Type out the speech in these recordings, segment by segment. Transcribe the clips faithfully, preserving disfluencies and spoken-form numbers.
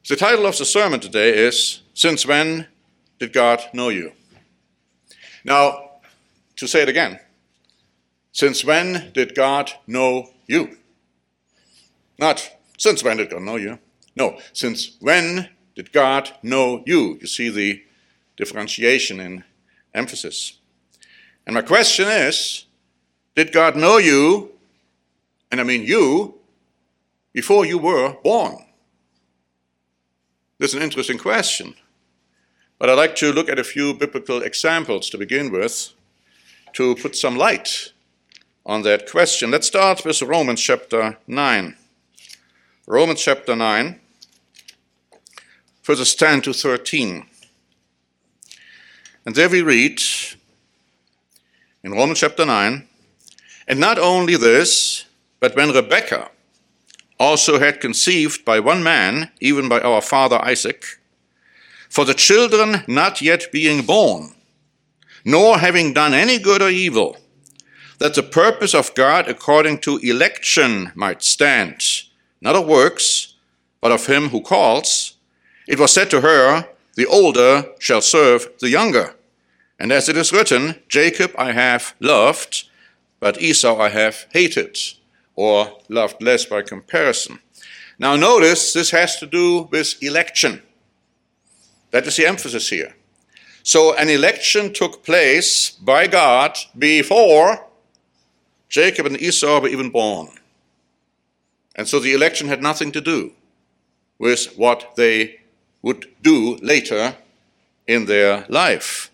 The title of the sermon today is, Since When Did God Know You? Now, to say it again, since when did God know you? Not, since when did God know you? No, since when did God know you? You see the differentiation in emphasis. And my question is, did God know you, and I mean you, before you were born? This is an interesting question, but I'd like to look at a few biblical examples to begin with to put some light on that question. Let's start with Romans chapter nine. Romans chapter nine, verses ten to thirteen. And there we read in Romans chapter nine, and not only this, but when Rebekah also had conceived by one man, even by our father Isaac, for the children not yet being born, nor having done any good or evil, that the purpose of God according to election might stand, not of works, but of him who calls, it was said to her, the older shall serve the younger. And as it is written, Jacob I have loved, but Esau I have hated, or loved less by comparison. Now notice, this has to do with election. That is the emphasis here. So an election took place by God before Jacob and Esau were even born. And so the election had nothing to do with what they would do later in their life.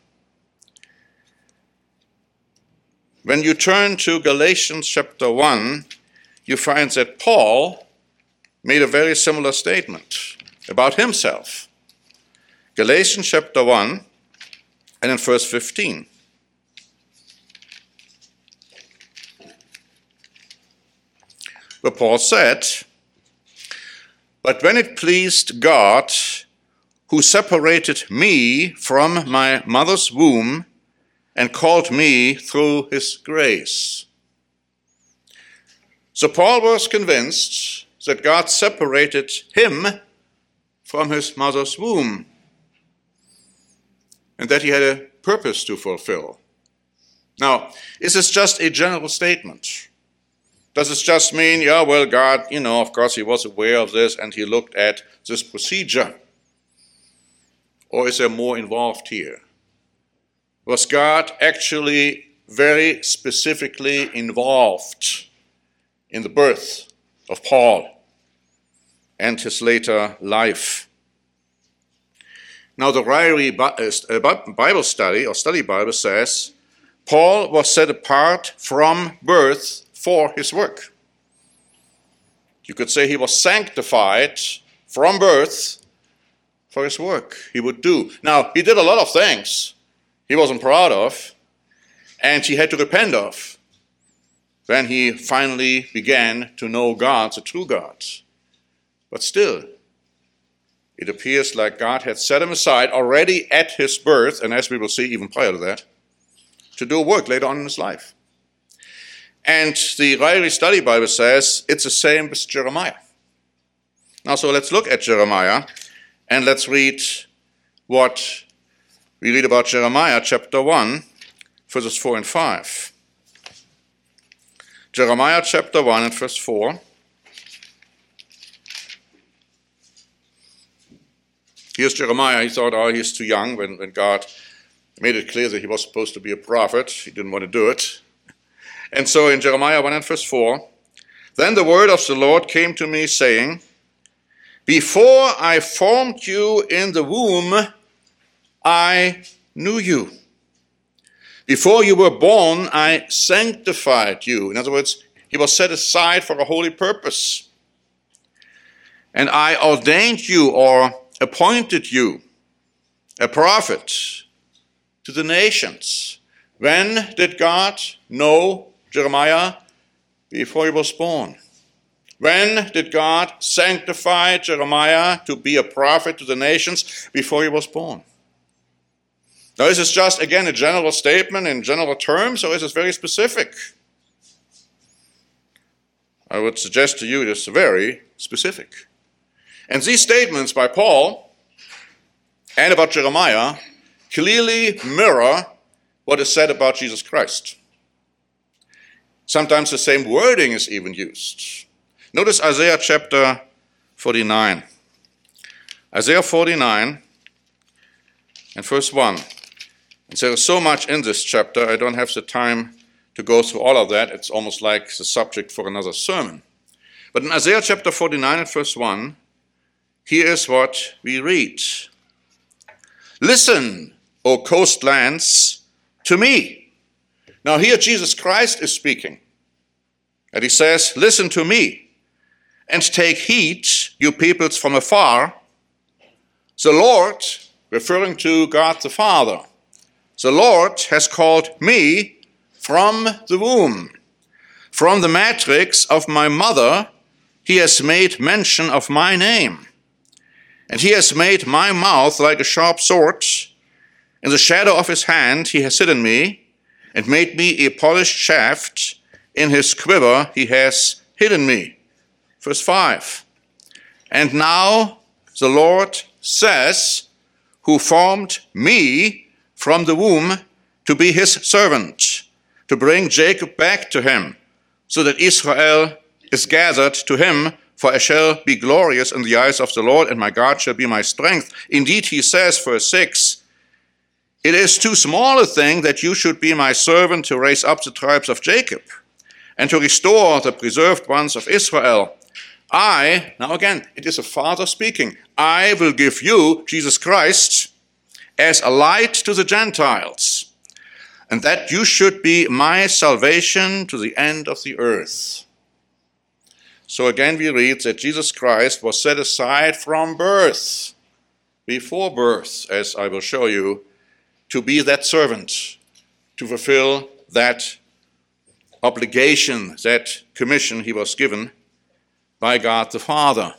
When you turn to Galatians chapter one, you find that Paul made a very similar statement about himself. Galatians chapter one, and in verse fifteen. Where Paul said, but when it pleased God, who separated me from my mother's womb and called me through his grace. So Paul was convinced that God separated him from his mother's womb and that he had a purpose to fulfill. Now, is this just a general statement? Does this just mean, yeah, well, God, you know, of course he was aware of this and he looked at this procedure? Or is there more involved here? Was God actually very specifically involved in the birth of Paul and his later life? Now, the Ryrie Bible study, or study Bible, says Paul was set apart from birth for his work. You could say he was sanctified from birth for his work he would do. Now, he did a lot of things he wasn't proud of, and he had to repent of when he finally began to know God, the true God. But still, it appears like God had set him aside already at his birth, and as we will see even prior to that, to do work later on in his life. And the Ryrie Study Bible says it's the same with Jeremiah. Now, so let's look at Jeremiah, and let's read what we read about Jeremiah chapter one, verses four and five. Jeremiah chapter one and verse four. Here's Jeremiah. He thought, oh, he's too young when, when God made it clear that he was supposed to be a prophet. He didn't want to do it. And so in Jeremiah one and verse four, then the word of the Lord came to me saying, before I formed you in the womb, I knew you. Before you were born, I sanctified you. In other words, he was set aside for a holy purpose. And I ordained you, or appointed you, a prophet to the nations. When did God know Jeremiah? Before he was born. When did God sanctify Jeremiah to be a prophet to the nations? Before he was born. Now, is this just, again, a general statement in general terms, or is this very specific? I would suggest to you it is very specific. And these statements by Paul and about Jeremiah clearly mirror what is said about Jesus Christ. Sometimes the same wording is even used. Notice Isaiah chapter forty-nine. Isaiah forty-nine and verse one. And there is so much in this chapter, I don't have the time to go through all of that. It's almost like the subject for another sermon. But in Isaiah chapter forty-nine and verse one, here is what we read. Listen, O coastlands, to me. Now here Jesus Christ is speaking. And he says, listen to me, and take heed, you peoples from afar. The Lord, referring to God the Father, the Lord has called me from the womb. From the matrix of my mother, he has made mention of my name. And he has made my mouth like a sharp sword. In the shadow of his hand he has hidden me, and made me a polished shaft. In his quiver he has hidden me. Verse five. And now the Lord says, who formed me from the womb to be his servant, to bring Jacob back to him, so that Israel is gathered to him, for I shall be glorious in the eyes of the Lord, and my God shall be my strength. Indeed, he says, verse six, it is too small a thing that you should be my servant to raise up the tribes of Jacob, and to restore the preserved ones of Israel. I, now again, it is a Father speaking, I will give you, Jesus Christ, as a light to the Gentiles, and that you should be my salvation to the end of the earth. So again we read that Jesus Christ was set aside from birth, before birth, as I will show you, to be that servant, to fulfill that obligation, that commission he was given by God the Father.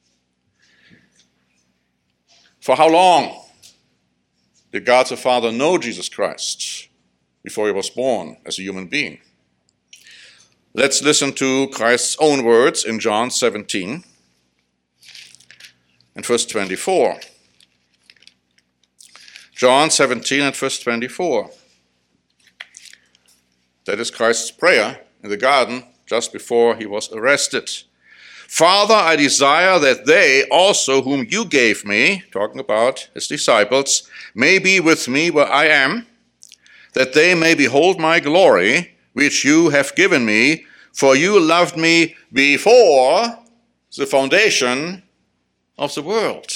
For how long did God the Father know Jesus Christ before he was born as a human being? Let's listen to Christ's own words in John seventeen and verse twenty-four. John seventeen and verse twenty-four. That is Christ's prayer in the garden just before he was arrested. Father, I desire that they also whom you gave me, talking about his disciples, may be with me where I am, that they may behold my glory, which you have given me, for you loved me before the foundation of the world.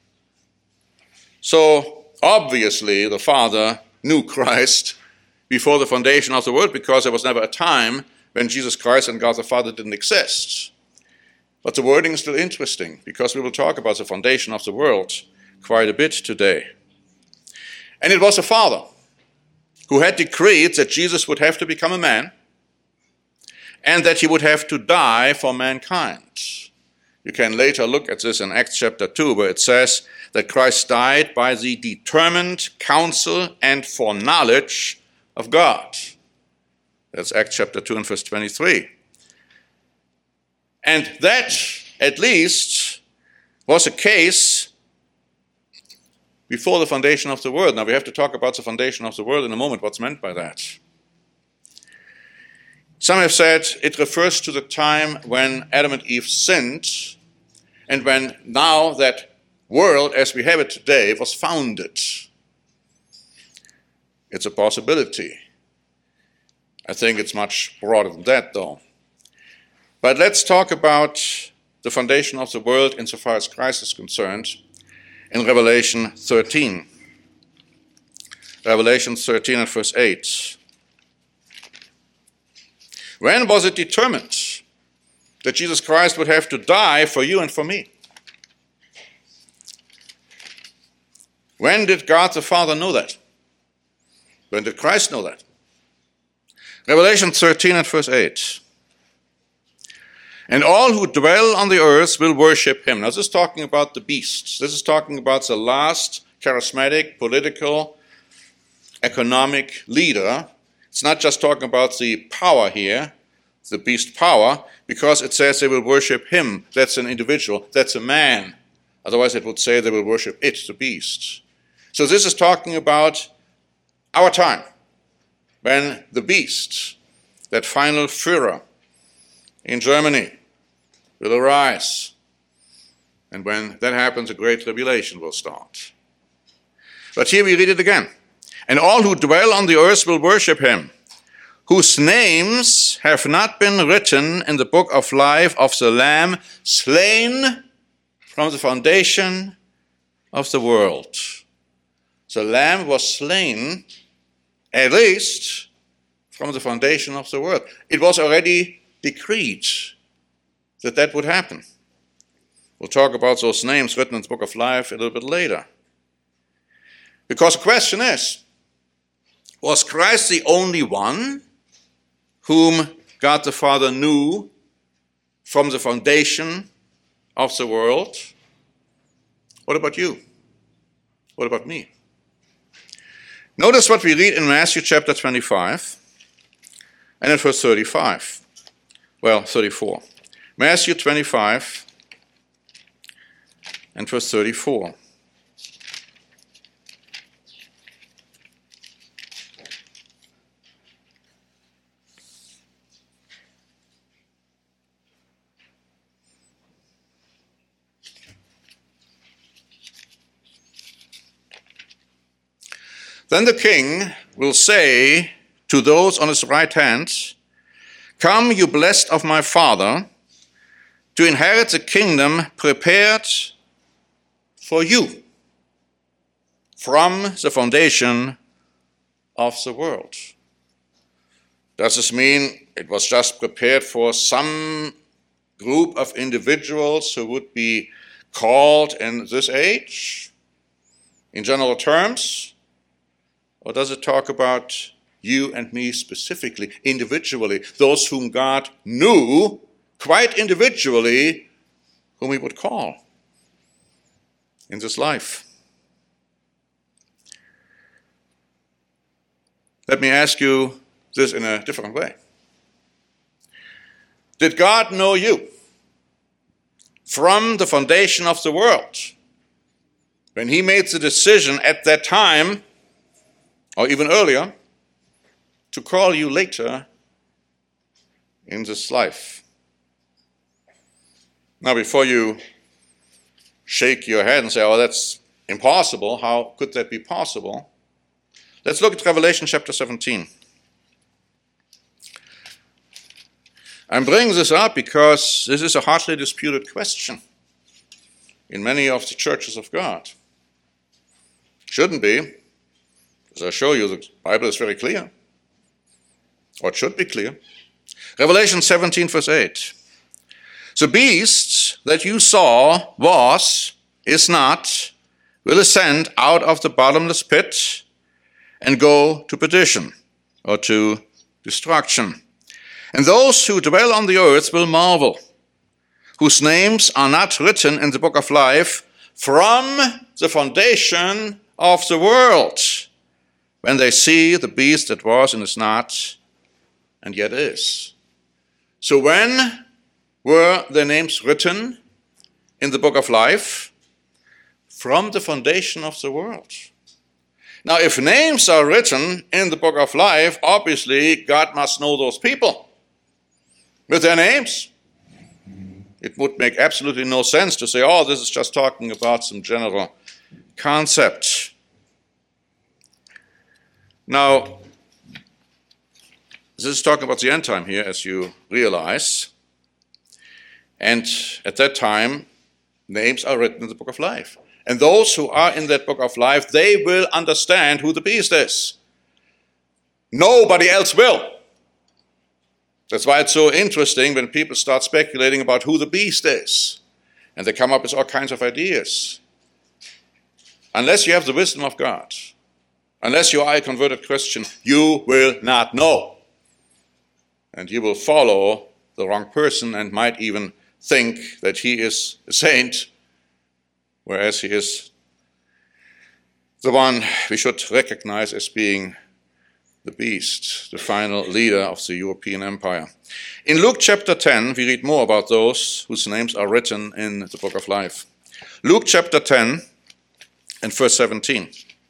So, obviously, the Father knew Christ before the foundation of the world, because there was never a time when Jesus Christ and God the Father didn't exist. But the wording is still interesting, because we will talk about the foundation of the world quite a bit today. And it was the Father who had decreed that Jesus would have to become a man, and that he would have to die for mankind. You can later look at this in Acts chapter two, where it says that Christ died by the determined counsel and foreknowledge of God. That's Acts chapter two and verse twenty-three. And that, at least, was a case before the foundation of the world. Now, we have to talk about the foundation of the world in a moment, what's meant by that. Some have said it refers to the time when Adam and Eve sinned, and when now that world as we have it today was founded. It's a possibility. I think it's much broader than that, though. But let's talk about the foundation of the world insofar as Christ is concerned in Revelation thirteen. Revelation thirteen and verse eight. When was it determined that Jesus Christ would have to die for you and for me? When did God the Father know that? When did Christ know that? Revelation thirteen and verse eight. And all who dwell on the earth will worship him. Now this is talking about the beasts. This is talking about the last charismatic, political, economic leader. It's not just talking about the power here, the beast power, because it says they will worship him. That's an individual. That's a man Otherwise it would say they will worship it, the beast. So this is talking about our time, when the beast, that final Führer in Germany, will arise. And when that happens, a great tribulation will start. But here we read it again. And all who dwell on the earth will worship him, whose names have not been written in the book of life of the Lamb, slain from the foundation of the world. The Lamb was slain, at least, from the foundation of the world. It was already decreed that that would happen. We'll talk about those names written in the book of life a little bit later. Because the question is, was Christ the only one whom God the Father knew from the foundation of the world? What about you? What about me? Notice what we read in Matthew chapter twenty-five and in verse thirty-five. Well, thirty-four. Matthew twenty-five and verse thirty-four. Then the king will say to those on his right hand, "Come, you blessed of my Father, to inherit the kingdom prepared for you from the foundation of the world." Does this mean it was just prepared for some group of individuals who would be called in this age, in general terms? Or does it talk about you and me specifically, individually, those whom God knew quite individually, whom he would call in this life? Let me ask you this in a different way. Did God know you from the foundation of the world when he made the decision at that time, or even earlier, to call you later in this life? Now, before you shake your head and say, oh, that's impossible, how could that be possible? Let's look at Revelation chapter seventeen. I'm bringing this up because this is a hotly disputed question in many of the churches of God. Shouldn't be. As I show you, the Bible is very clear, or it should be clear. Revelation seventeen, verse eight. The beast that you saw was, is not, will ascend out of the bottomless pit and go to perdition, or to destruction. And those who dwell on the earth will marvel, whose names are not written in the book of life from the foundation of the world, when they see the beast that was and is not, and yet is. So when were their names written in the book of life? From the foundation of the world. Now, if names are written in the book of life, obviously God must know those people with their names. It would make absolutely no sense to say, oh, this is just talking about some general concept. Now, this is talking about the end time here, as you realize. And at that time, names are written in the book of life. And those who are in that book of life, they will understand who the beast is. Nobody else will. That's why it's so interesting when people start speculating about who the beast is. And they come up with all kinds of ideas. Unless you have the wisdom of God, unless you are a converted Christian, you will not know. And you will follow the wrong person and might even think that he is a saint, whereas he is the one we should recognize as being the beast, the final leader of the European Empire. In Luke chapter ten, we read more about those whose names are written in the book of life. Luke chapter ten and verse seventeen.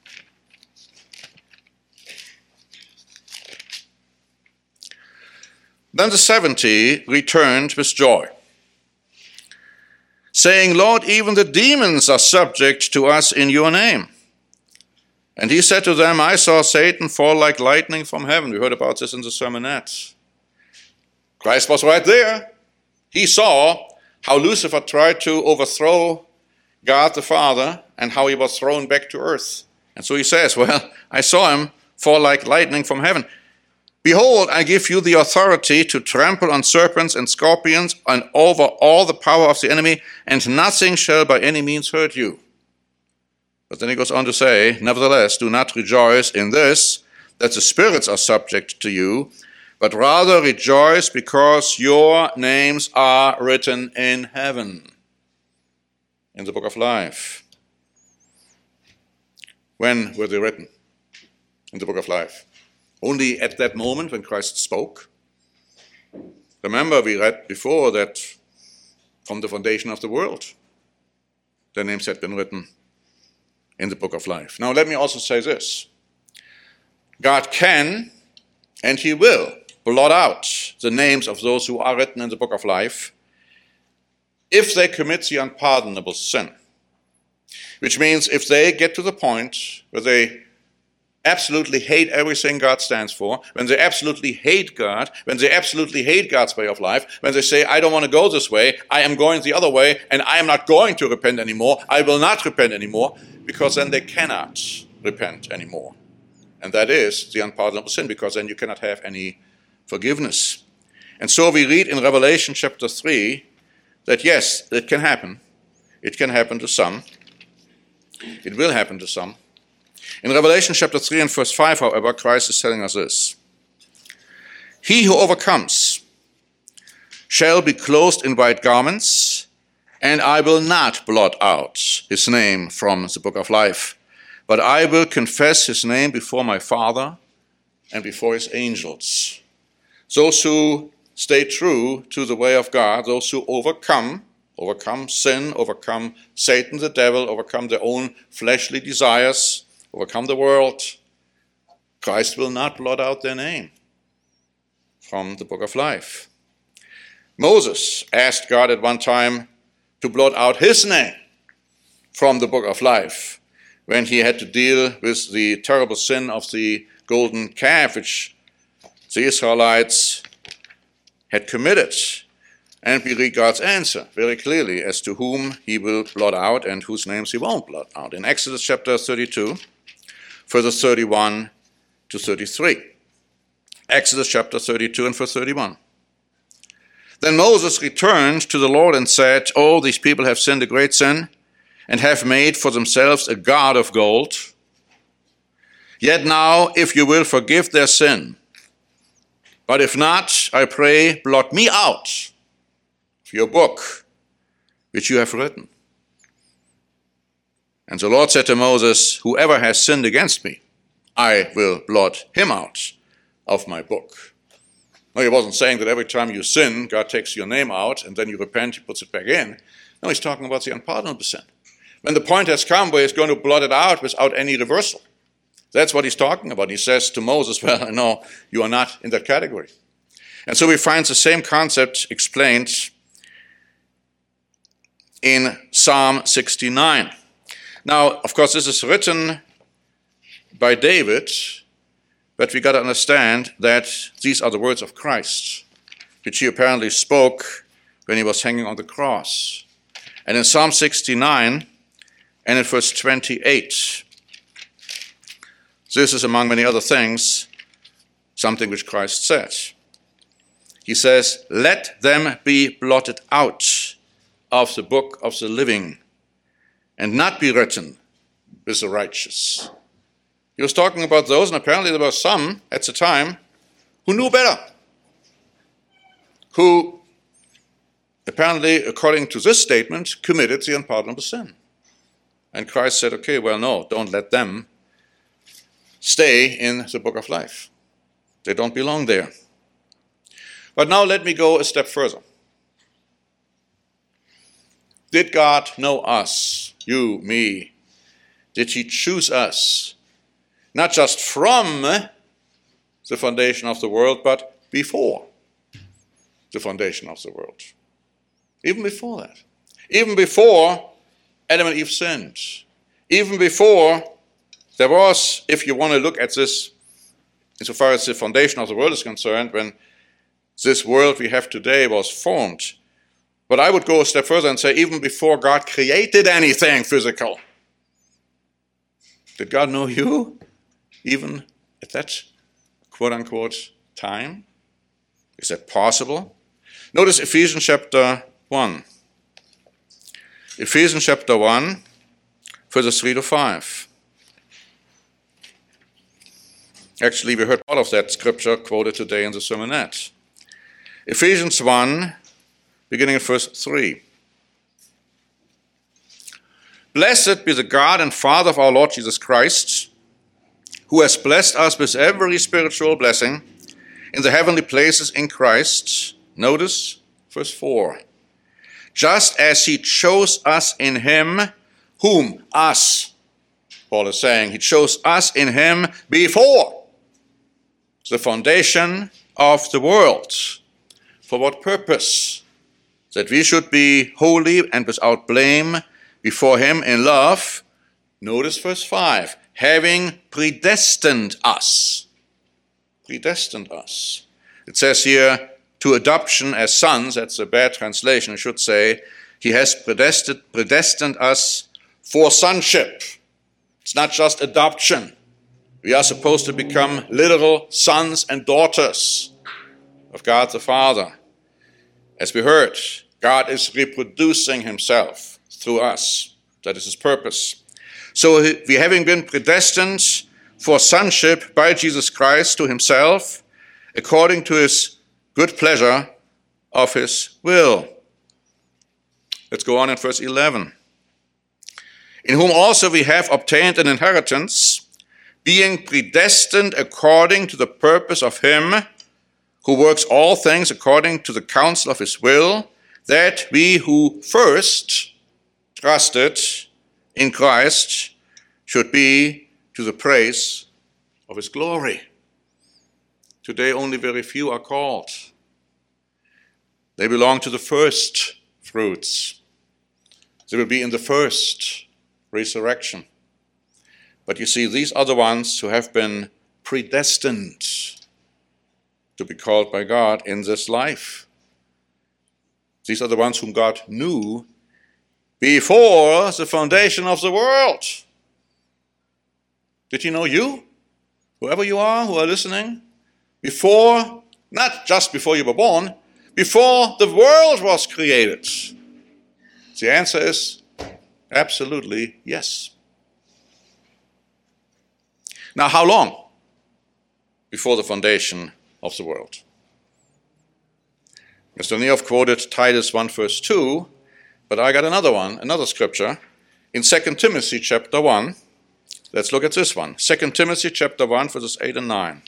Then the seventy returned with joy, saying, Lord, even the demons are subject to us in your name. And he said to them, I saw Satan fall like lightning from heaven. We heard about this in the sermonette. Christ was right there. He saw how Lucifer tried to overthrow God the Father and how he was thrown back to earth. And so he says, well, I saw him fall like lightning from heaven. Behold, I give you the authority to trample on serpents and scorpions and over all the power of the enemy, and nothing shall by any means hurt you. But then he goes on to say, nevertheless, do not rejoice in this, that the spirits are subject to you, but rather rejoice because your names are written in heaven, in the book of life. When were they written? In the book of life. Only at that moment when Christ spoke. Remember, we read before that from the foundation of the world, their names had been written in the book of life. Now, let me also say this. God can and he will blot out the names of those who are written in the book of life if they commit the unpardonable sin. Which means if they get to the point where they absolutely hate everything God stands for, when they absolutely hate God, when they absolutely hate God's way of life, when they say, I don't want to go this way, I am going the other way, and I am not going to repent anymore, I will not repent anymore, because then they cannot repent anymore. And that is the unpardonable sin, because then you cannot have any forgiveness. And so we read in Revelation chapter three that yes, it can happen. It can happen to some. It will happen to some. In Revelation chapter three and verse five, however, Christ is telling us this. He who overcomes shall be clothed in white garments, and I will not blot out his name from the book of life, but I will confess his name before my Father and before his angels. Those who stay true to the way of God, those who overcome, overcome sin, overcome Satan, the devil, overcome their own fleshly desires, overcome the world, Christ will not blot out their name from the book of life. Moses asked God at one time to blot out his name from the book of life when he had to deal with the terrible sin of the golden calf which the Israelites had committed. And we read God's answer very clearly as to whom he will blot out and whose names he won't blot out. In Exodus chapter thirty-two, verses thirty-one to thirty-three. Exodus chapter thirty-two and verse thirty-one. Then Moses returned to the Lord and said, Oh, these people have sinned a great sin and have made for themselves a god of gold. Yet now, if you will forgive their sin, but if not, I pray, blot me out of your book, which you have written. And the Lord said to Moses, Whoever has sinned against me, I will blot him out of my book. No, he wasn't saying that every time you sin, God takes your name out, and then you repent, he puts it back in. No, he's talking about the unpardonable sin. When the point has come where he's going to blot it out without any reversal. That's what he's talking about. He says to Moses, well, no, you are not in that category. And so we find the same concept explained in Psalm sixty-nine. Now, of course, this is written by David, but we got to understand that these are the words of Christ, which he apparently spoke when he was hanging on the cross. And in Psalm sixty-nine and in verse twenty-eight, this is, among many other things, something which Christ said. He says, Let them be blotted out of the book of the living, and not be written with the righteous. He was talking about those, and apparently there were some at the time who knew better, who apparently, according to this statement, committed the unpardonable sin. And Christ said, okay, well, no, don't let them stay in the book of life. They don't belong there. But now let me go a step further. Did God know us, you, me? Did he choose us, not just from the foundation of the world, but before the foundation of the world? Even before that. Even before Adam and Eve sinned. Even before there was, if you want to look at this, insofar as the foundation of the world is concerned, when this world we have today was formed. But I would go a step further and say, even before God created anything physical. Did God know you? Even at that quote-unquote time? Is that possible? Notice Ephesians chapter one. Ephesians chapter one, verses three to five. Actually, we heard all of that scripture quoted today in the sermonette. Ephesians one, beginning at verse three. Blessed be the God and Father of our Lord Jesus Christ, who has blessed us with every spiritual blessing in the heavenly places in Christ. Notice verse four. Just as he chose us in him, whom? Us. Paul is saying he chose us in him before the foundation of the world. For what purpose? That we should be holy and without blame before him in love. Notice verse five. Having predestined us. Predestined us. It says here, to adoption as sons. That's a bad translation. I should say, he has predestined, predestined us for sonship. It's not just adoption. We are supposed to become literal sons and daughters of God the Father. As we heard, God is reproducing himself through us. That is his purpose. So we, having been predestined for sonship by Jesus Christ to himself, according to his good pleasure of his will. Let's go on in verse eleven. In whom also we have obtained an inheritance, being predestined according to the purpose of him who works all things according to the counsel of his will, that we who first trusted in Christ should be to the praise of his glory. Today only very few are called. They belong to the first fruits. They will be in the first resurrection. But you see, these are the ones who have been predestined to be called by God in this life. These are the ones whom God knew before the foundation of the world. Did he know you? Whoever you are who are listening, before, not just before you were born, before the world was created. The answer is absolutely yes. Now, how long before the foundation of the world? Mister Neoff quoted Titus one verse two, but I got another one, another scripture, in Second Timothy chapter one. Let's look at this one. Second Timothy chapter one, verses eight and nine.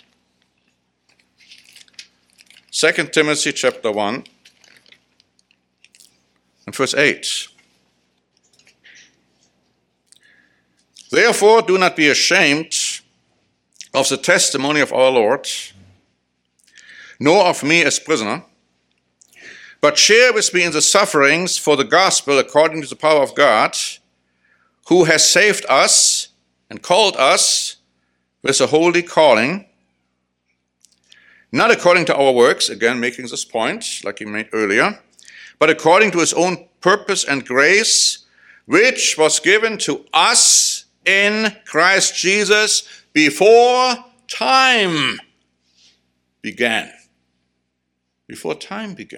Second Timothy chapter one and verse eight. Therefore, do not be ashamed of the testimony of our Lord, nor of me as prisoner, but share with me in the sufferings for the gospel according to the power of God, who has saved us and called us with a holy calling, not according to our works, again making this point, like he made earlier, but according to his own purpose and grace, which was given to us in Christ Jesus before time began. Before time began.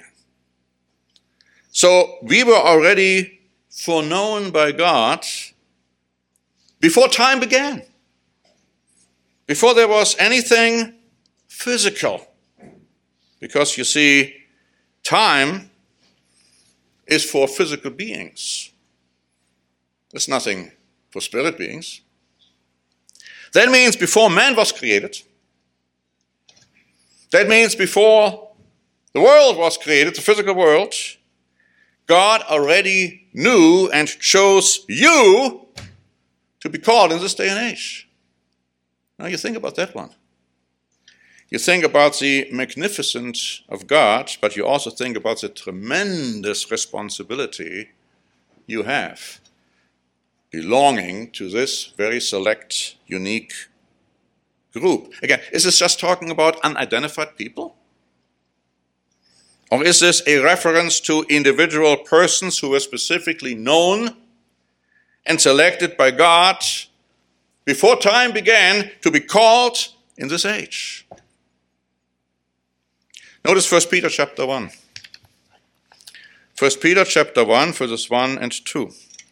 So we were already foreknown by God before time began. Before there was anything physical. Because you see, time is for physical beings. There's nothing for spirit beings. That means before man was created, that means before the world was created, the physical world, God already knew and chose you to be called in this day and age. Now you think about that one. You think about the magnificence of God, but you also think about the tremendous responsibility you have, belonging to this very select, unique group. Again, is this just talking about unidentified people? Or is this a reference to individual persons who were specifically known and selected by God before time began to be called in this age? Notice First Peter chapter one. First Peter chapter one, verses one and two.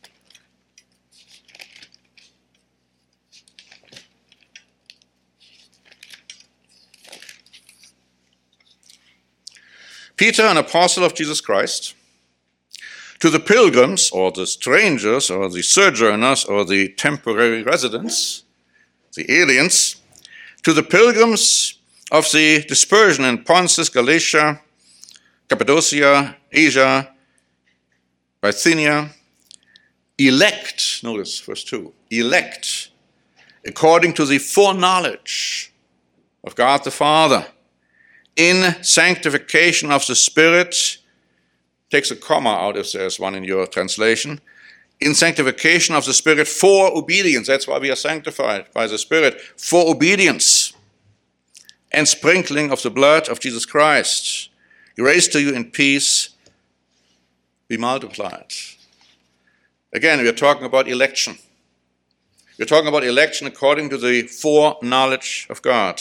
Peter, an apostle of Jesus Christ, to the pilgrims, or the strangers, or the sojourners, or the temporary residents, the aliens, to the pilgrims of the dispersion in Pontus, Galatia, Cappadocia, Asia, Bithynia, elect, notice verse two, elect, according to the foreknowledge of God the Father, in sanctification of the Spirit, takes a comma out if there's one in your translation, in sanctification of the Spirit for obedience. That's why we are sanctified by the Spirit, for obedience, and sprinkling of the blood of Jesus Christ. Grace to you in peace be multiplied. Again, we are talking about election. We're talking about election according to the foreknowledge of God.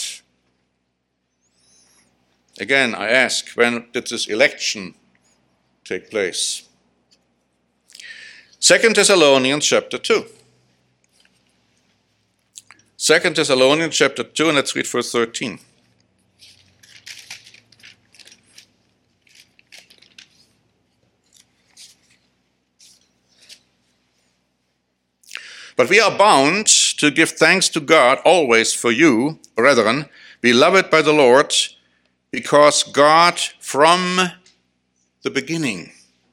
Again, I ask, when did this election take place? Second Thessalonians chapter two. Second Thessalonians chapter two, and let's read verse thirteen. But we are bound to give thanks to God always for you, brethren, beloved by the Lord, because God from the beginning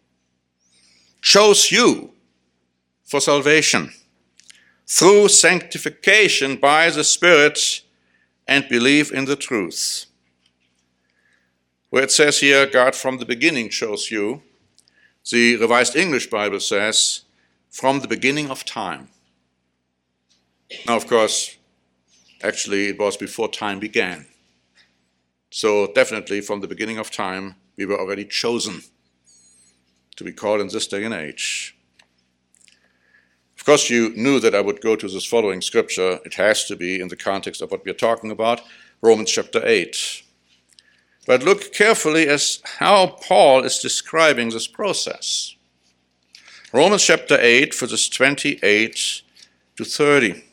chose you for salvation through sanctification by the Spirit and belief in the truth. Where it says here, God from the beginning chose you, the Revised English Bible says, from the beginning of time. Now, of course, actually it was before time began. So definitely from the beginning of time, we were already chosen to be called in this day and age. Of course, you knew that I would go to this following scripture. It has to be in the context of what we are talking about, Romans chapter eight. But look carefully as how Paul is describing this process. Romans chapter eight, verses twenty-eight to thirty.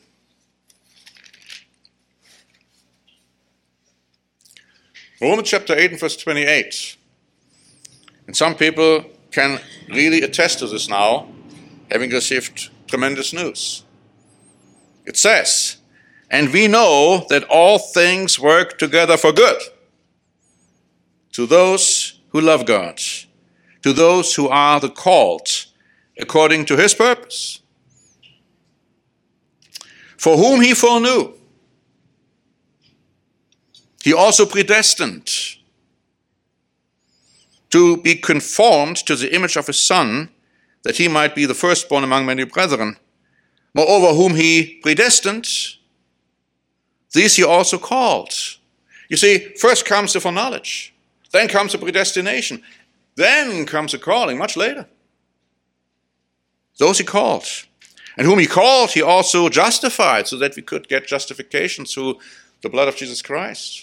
Romans chapter eight and verse twenty-eight. And some people can really attest to this now, having received tremendous news. It says, and we know that all things work together for good to those who love God, to those who are the called according to his purpose, for whom he foreknew, he also predestined to be conformed to the image of his Son, that he might be the firstborn among many brethren. Moreover, whom he predestined, these he also called. You see, first comes the foreknowledge, then comes the predestination, then comes the calling, much later. Those he called. And whom he called, he also justified, so that we could get justification through the blood of Jesus Christ.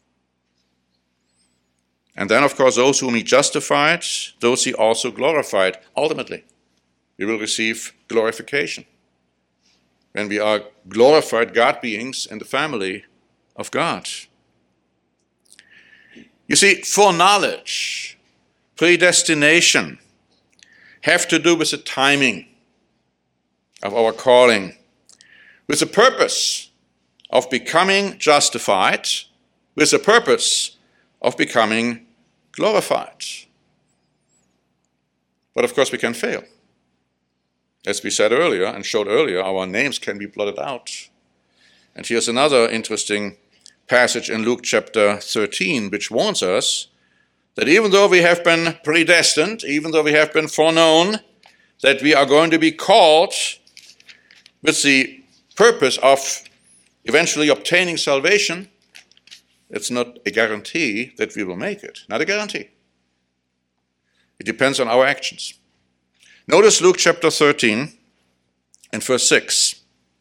And then, of course, those whom he justified, those he also glorified. Ultimately, we will receive glorification when we are glorified God beings in the family of God. You see, foreknowledge, predestination have to do with the timing of our calling, with the purpose of becoming justified, with the purpose of becoming glorified. But of course we can fail. As we said earlier and showed earlier, our names can be blotted out. And here's another interesting passage in Luke chapter thirteen, which warns us that even though we have been predestined, even though we have been foreknown, that we are going to be called with the purpose of eventually obtaining salvation, it's not a guarantee that we will make it. Not a guarantee. It depends on our actions. Notice Luke chapter thirteen and verse six.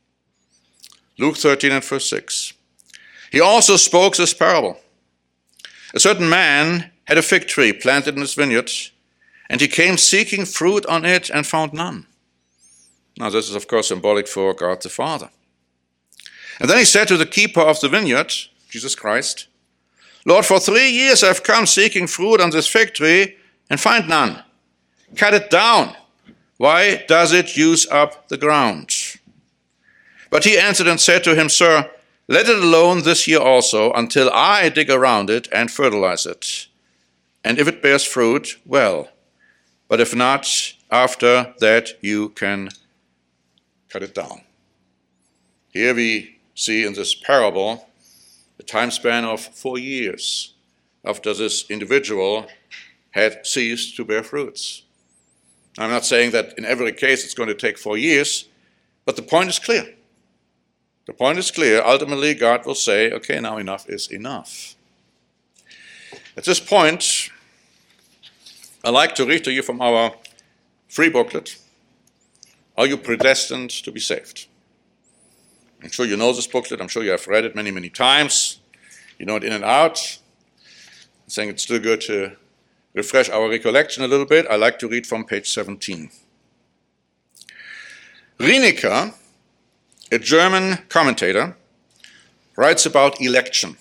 Luke thirteen and verse six. He also spoke this parable. A certain man had a fig tree planted in his vineyard, and he came seeking fruit on it and found none. Now this is of course symbolic for God the Father. And then he said to the keeper of the vineyard, Jesus Christ, Lord, for three years I've come seeking fruit on this fig tree and find none. Cut it down. Why does it use up the ground? But he answered and said to him, Sir, let it alone this year also, until I dig around it and fertilize it. And if it bears fruit, well. But if not, after that you can cut it down. Here we see in this parable a time span of four years after this individual had ceased to bear fruits. I'm not saying that in every case it's going to take four years, but the point is clear. The point is clear. Ultimately, God will say, okay, now enough is enough. At this point, I'd like to read to you from our free booklet, Are You Predestined to Be Saved? I'm sure you know this booklet. I'm sure you have read it many, many times. You know it in and out. I'm saying it's still good to refresh our recollection a little bit. I like to read from page seventeen. Rieniker, a German commentator, writes about election.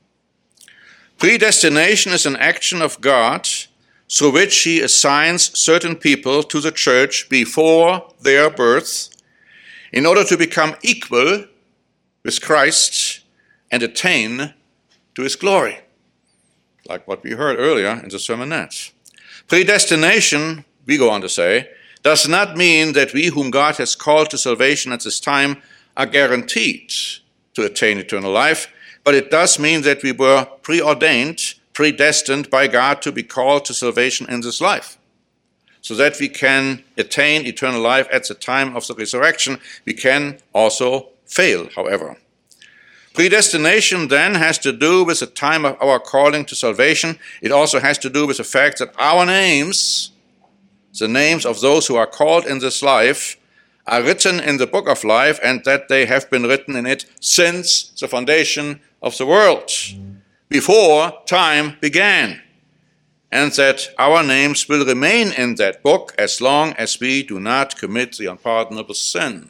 Predestination is an action of God through which he assigns certain people to the church before their birth in order to become equal with Christ and attain to his glory, like what we heard earlier in the sermonette. Predestination, we go on to say, does not mean that we whom God has called to salvation at this time are guaranteed to attain eternal life, but it does mean that we were preordained, predestined by God to be called to salvation in this life, so that we can attain eternal life at the time of the resurrection. We can also fail, however. Predestination then has to do with the time of our calling to salvation. It also has to do with the fact that our names, the names of those who are called in this life, are written in the book of life, and that they have been written in it since the foundation of the world, before time began, and that our names will remain in that book as long as we do not commit the unpardonable sin.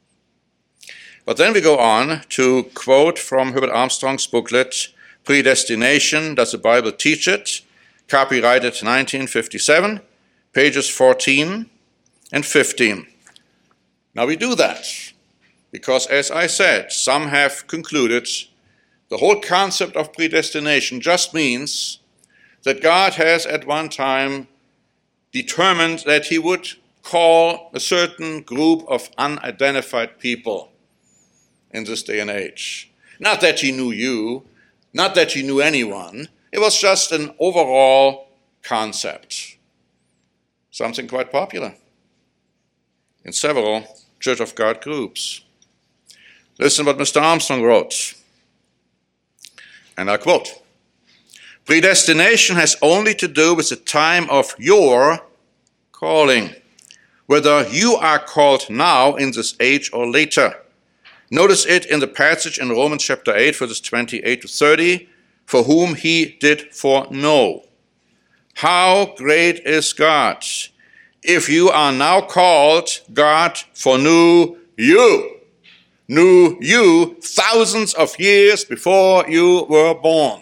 But then we go on to quote from Herbert Armstrong's booklet, Predestination, Does the Bible Teach It? Copyrighted nineteen fifty-seven, pages fourteen and fifteen. Now we do that because, as I said, some have concluded the whole concept of predestination just means that God has at one time determined that he would call a certain group of unidentified people in this day and age. Not that he knew you, not that he knew anyone. It was just an overall concept. Something quite popular in several Church of God groups. Listen what Mister Armstrong wrote, and I quote, Predestination has only to do with the time of your calling, whether you are called now in this age or later. Notice it in the passage in Romans chapter eight, verses twenty-eight to thirty, for whom he did foreknow. How great is God! If you are now called, God foreknew you, knew you thousands of years before you were born.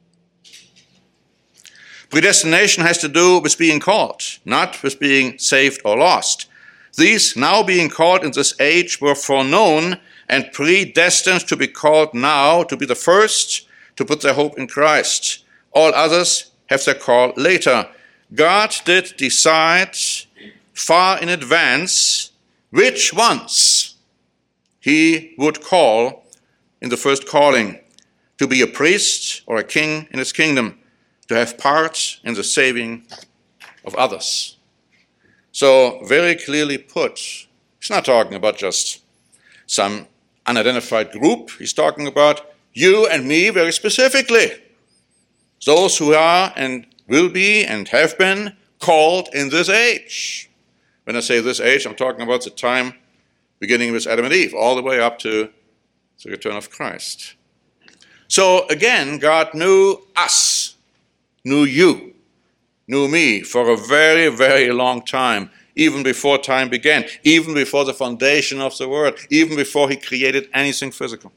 Predestination has to do with being called, not with being saved or lost. These now being called in this age were foreknown and predestined to be called now, to be the first to put their hope in Christ. All others have their call later. God did decide far in advance which ones he would call in the first calling, to be a priest or a king in his kingdom, to have part in the saving of others. So very clearly put, he's not talking about just some unidentified group. He's talking about you and me very specifically. Those who are and will be and have been called in this age. When I say this age, I'm talking about the time beginning with Adam and Eve, all the way up to the return of Christ. So again, God knew us, knew you, knew me for a very, very long time, even before time began, even before the foundation of the world, even before he created anything physical.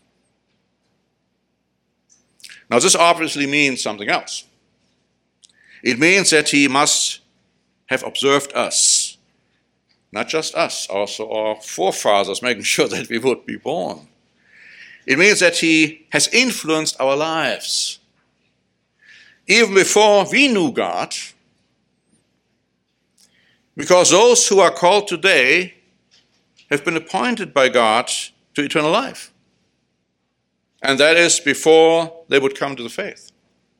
Now this obviously means something else. It means that he must have observed us, not just us, also our forefathers, making sure that we would be born. It means that he has influenced our lives. Even before we knew God, because those who are called today have been appointed by God to eternal life. And that is before they would come to the faith.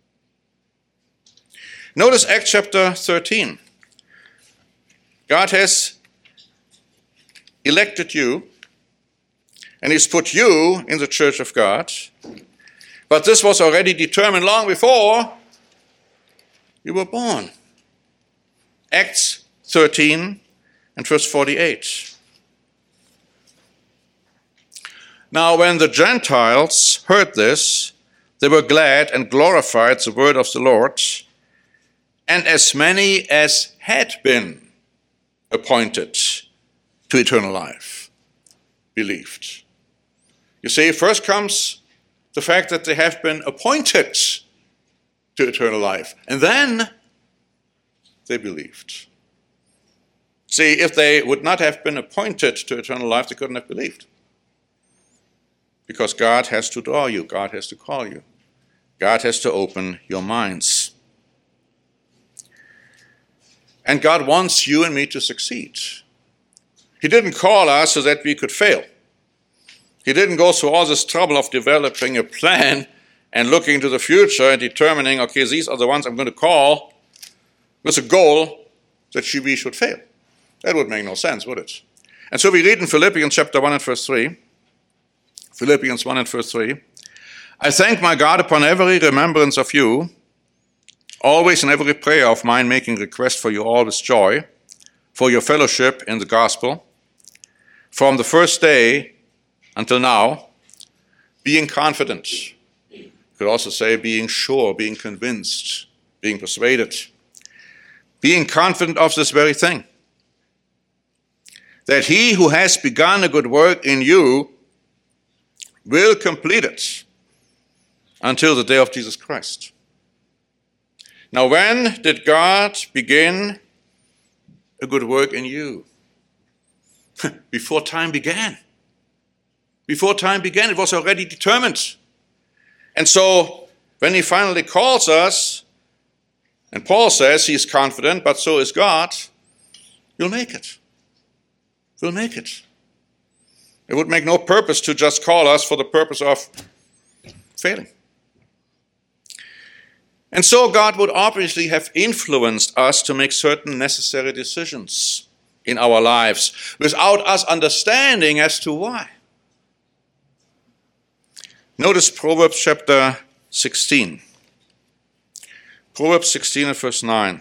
Notice Acts chapter thirteen. God has elected you, and he's put you in the church of God. But this was already determined long before you were born. Acts thirteen and verse forty-eight. Now when the Gentiles heard this, they were glad and glorified the word of the Lord, and as many as had been appointed to eternal life believed. You see, first comes the fact that they have been appointed to eternal life, and then they believed. See, if they would not have been appointed to eternal life, they couldn't have believed. Because God has to draw you, God has to call you, God has to open your minds. And God wants you and me to succeed. He didn't call us so that we could fail. He didn't go through all this trouble of developing a plan and looking into the future and determining, okay, these are the ones I'm going to call with a goal that we should fail. That would make no sense, would it? And so we read in Philippians chapter one and verse three, Philippians one and verse three, I thank my God upon every remembrance of you, always in every prayer of mine making request for you all with joy, for your fellowship in the gospel, from the first day until now, being confident. You could also say being sure, being convinced, being persuaded, being confident of this very thing, that he who has begun a good work in you will complete it until the day of Jesus Christ. Now, when did God begin a good work in you? Before time began. Before time began, it was already determined. And so, when he finally calls us, and Paul says he's confident, but so is God, you'll make it. We'll make it. It would make no purpose to just call us for the purpose of failing. And so God would obviously have influenced us to make certain necessary decisions in our lives without us understanding as to why. Notice Proverbs chapter sixteen. Proverbs sixteen and verse nine.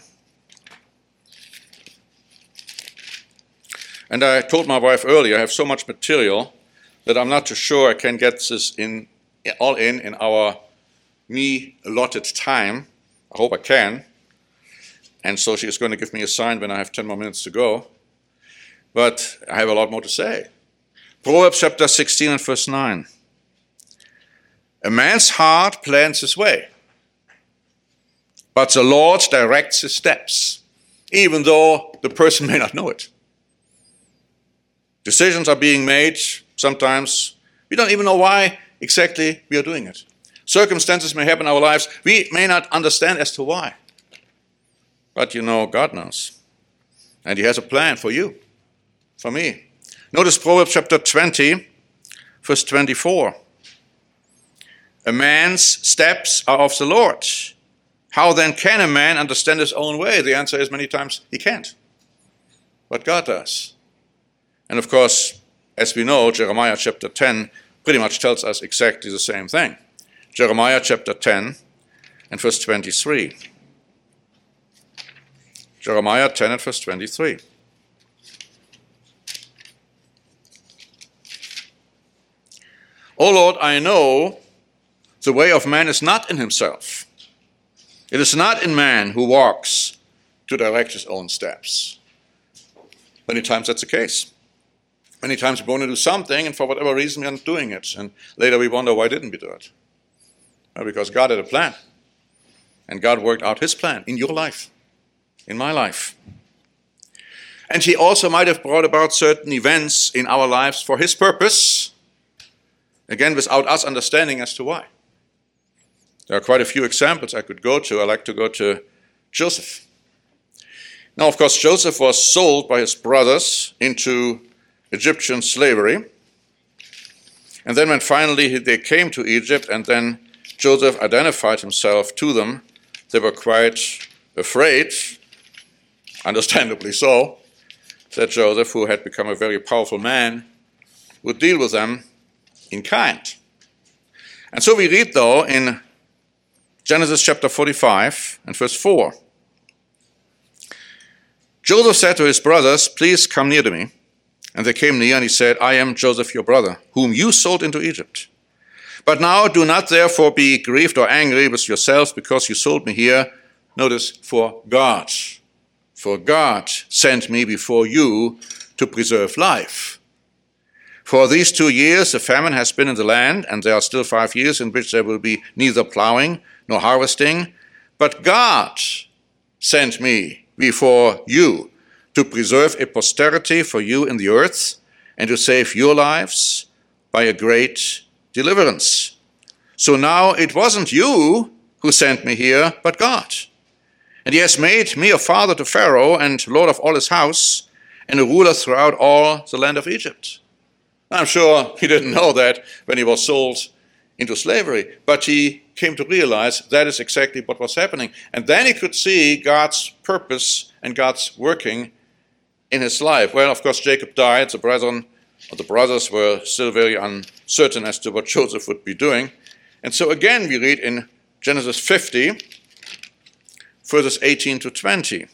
And I told my wife earlier, I have so much material that I'm not too sure I can get this in all in in our me allotted time. I hope I can. And so she's going to give me a sign when I have ten more minutes to go. But I have a lot more to say. Proverbs chapter sixteen and verse nine. A man's heart plans his way, but the Lord directs his steps, even though the person may not know it. Decisions are being made, sometimes we don't even know why exactly we are doing it. Circumstances may happen in our lives, we may not understand as to why. But you know, God knows. And he has a plan for you, for me. Notice Proverbs chapter twenty, verse twenty-four. A man's steps are of the Lord. How then can a man understand his own way? The answer is many times he can't. But God does. And of course, as we know, Jeremiah chapter ten pretty much tells us exactly the same thing. Jeremiah chapter ten and verse twenty-three. Jeremiah ten and verse twenty-three. O Lord, I know the way of man is not in himself. It is not in man who walks to direct his own steps. Many times that's the case. Many times we want to do something, and for whatever reason we aren't doing it. And later we wonder, why didn't we do it? Well, because God had a plan. And God worked out his plan in your life, in my life. And he also might have brought about certain events in our lives for his purpose, again, without us understanding as to why. There are quite a few examples I could go to. I like to go to Joseph. Now, of course, Joseph was sold by his brothers into Egyptian slavery. And then when finally they came to Egypt and then Joseph identified himself to them, they were quite afraid, understandably so, that Joseph, who had become a very powerful man, would deal with them in kind. And so we read, though, in Genesis chapter forty-five and verse four. Joseph said to his brothers, "Please come near to me." And they came near, and he said, "I am Joseph your brother, whom you sold into Egypt. But now do not therefore be grieved or angry with yourselves because you sold me here." Notice, for God. For God sent me before you to preserve life. For these two years a famine has been in the land, and there are still five years in which there will be neither plowing nor harvesting. But God sent me before you to preserve a posterity for you in the earth, and to save your lives by a great deliverance. So now it wasn't you who sent me here, but God. And he has made me a father to Pharaoh, and lord of all his house, and a ruler throughout all the land of Egypt. I'm sure he didn't know that when he was sold into slavery, but he came to realize that is exactly what was happening. And then he could see God's purpose and God's working in his life. Well, of course, Jacob died. The brethren, or the brothers were still very uncertain as to what Joseph would be doing. And so again, we read in Genesis fifty, verses eighteen to twenty.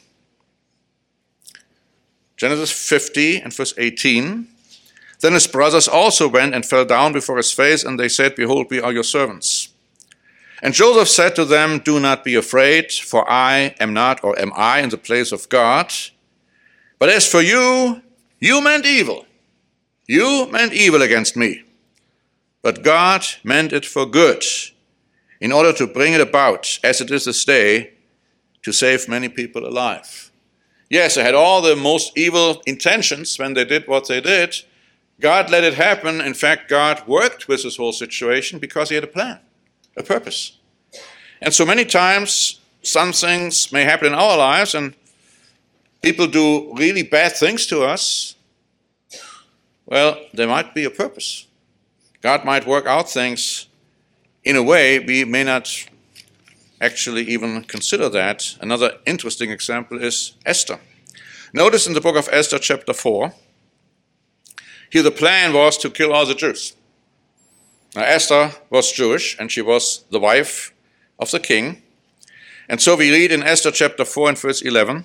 Genesis fifty and verse eighteen. Then his brothers also went and fell down before his face, and they said, "Behold, we are your servants." And Joseph said to them, "Do not be afraid, for I am not, or am I, in the place of God? But as for you, you meant evil. You meant evil against me. But God meant it for good, in order to bring it about, as it is this day, to save many people alive." Yes, they had all the most evil intentions when they did what they did. God let it happen. In fact, God worked with this whole situation because he had a plan, a purpose. And so many times, some things may happen in our lives, and people do really bad things to us. Well, there might be a purpose. God might work out things in a way we may not actually even consider that. Another interesting example is Esther. Notice in the book of Esther, chapter four, here the plan was to kill all the Jews. Now, Esther was Jewish, and she was the wife of the king. And so we read in Esther chapter four and verse eleven,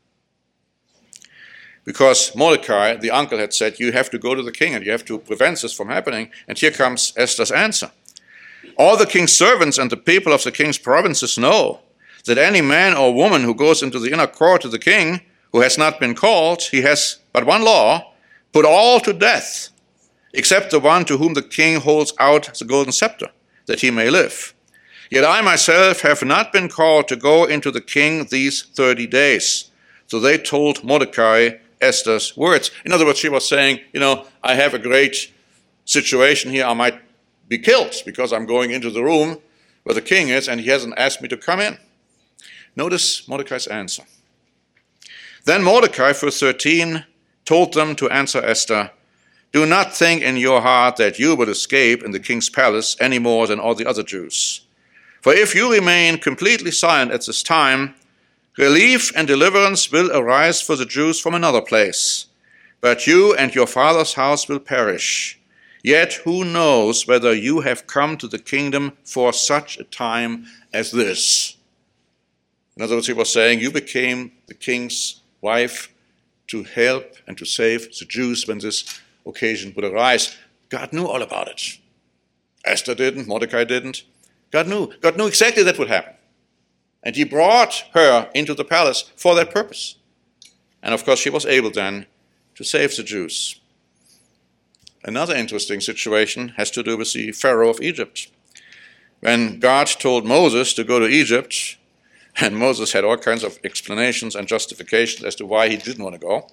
because Mordecai, the uncle, had said, "You have to go to the king and you have to prevent this from happening." And here comes Esther's answer. "All the king's servants and the people of the king's provinces know that any man or woman who goes into the inner court to the king, who has not been called, he has but one law, put all to death, except the one to whom the king holds out the golden scepter, that he may live. Yet I myself have not been called to go into the king these thirty days. So they told Mordecai Esther's words. In other words, she was saying, you know, I have a great situation here. I might be killed because I'm going into the room where the king is, and he hasn't asked me to come in. Notice Mordecai's answer. Then Mordecai, verse thirteen, told them to answer Esther, "Do not think in your heart that you will escape in the king's palace any more than all the other Jews. For if you remain completely silent at this time, relief and deliverance will arise for the Jews from another place, but you and your father's house will perish. Yet who knows whether you have come to the kingdom for such a time as this?" In other words, he was saying, you became the king's wife to help and to save the Jews when this occasion would arise. God knew all about it. Esther didn't, Mordecai didn't. God knew. God knew exactly that would happen. And he brought her into the palace for that purpose. And of course, she was able then to save the Jews. Another interesting situation has to do with the Pharaoh of Egypt. When God told Moses to go to Egypt, and Moses had all kinds of explanations and justifications as to why he didn't want to go.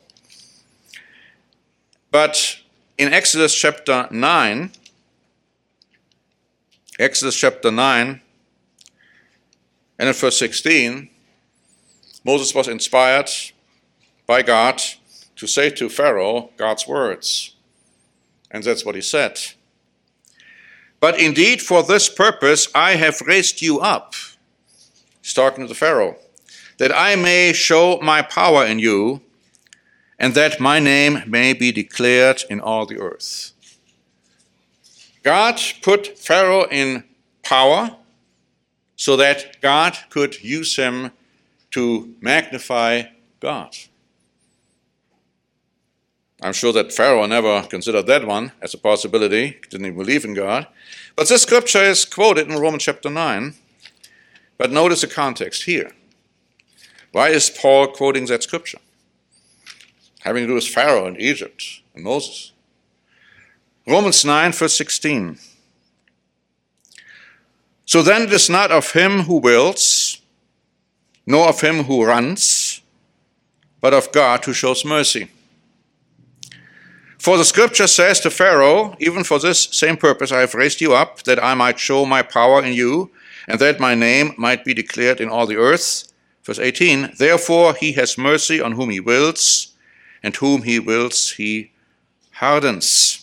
But in Exodus chapter nine, Exodus chapter nine, and in verse sixteen, Moses was inspired by God to say to Pharaoh God's words. And that's what he said. "But indeed for this purpose I have raised you up," he's talking to the Pharaoh, "that I may show my power in you, and that my name may be declared in all the earth." God put Pharaoh in power so that God could use him to magnify God. I'm sure that Pharaoh never considered that one as a possibility. He didn't even believe in God. But this scripture is quoted in Romans chapter nine. But notice the context here. Why is Paul quoting that scripture? Having to do with Pharaoh and Egypt and Moses. Romans nine, verse sixteen. "So then it is not of him who wills, nor of him who runs, but of God who shows mercy. For the scripture says to Pharaoh, even for this same purpose I have raised you up, that I might show my power in you, and that my name might be declared in all the earth." Verse eighteen, "Therefore he has mercy on whom he wills, and whom he wills he hardens."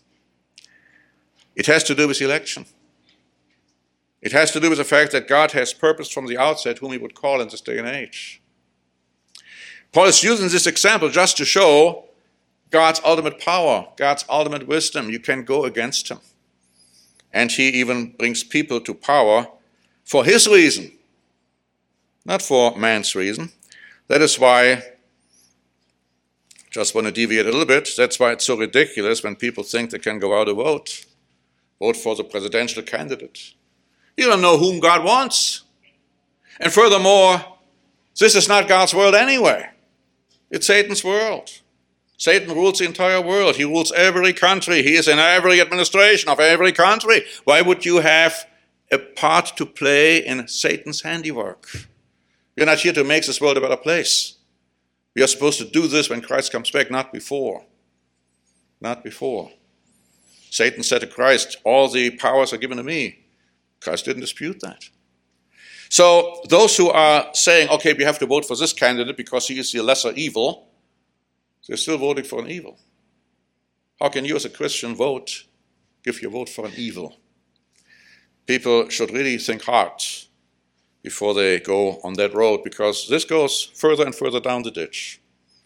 It has to do with election. It has to do with the fact that God has purposed from the outset whom he would call in this day and age. Paul is using this example just to show God's ultimate power, God's ultimate wisdom. You can go against him. And he even brings people to power for his reason, not for man's reason. That is why, just want to deviate a little bit, that's why it's so ridiculous when people think they can go out and vote. Vote for the presidential candidate. You don't know whom God wants. And furthermore, this is not God's world anyway. It's Satan's world. Satan rules the entire world. He rules every country. He is in every administration of every country. Why would you have a part to play in Satan's handiwork? We're not here to make this world a better place. We are supposed to do this when Christ comes back, not before. Not before. Satan said to Christ, "All the powers are given to me." Christ didn't dispute that. So those who are saying, okay, we have to vote for this candidate because he is the lesser evil, they're still voting for an evil. How can you as a Christian vote, give your vote for an evil? People should really think hard before they go on that road, because this goes further and further down the ditch.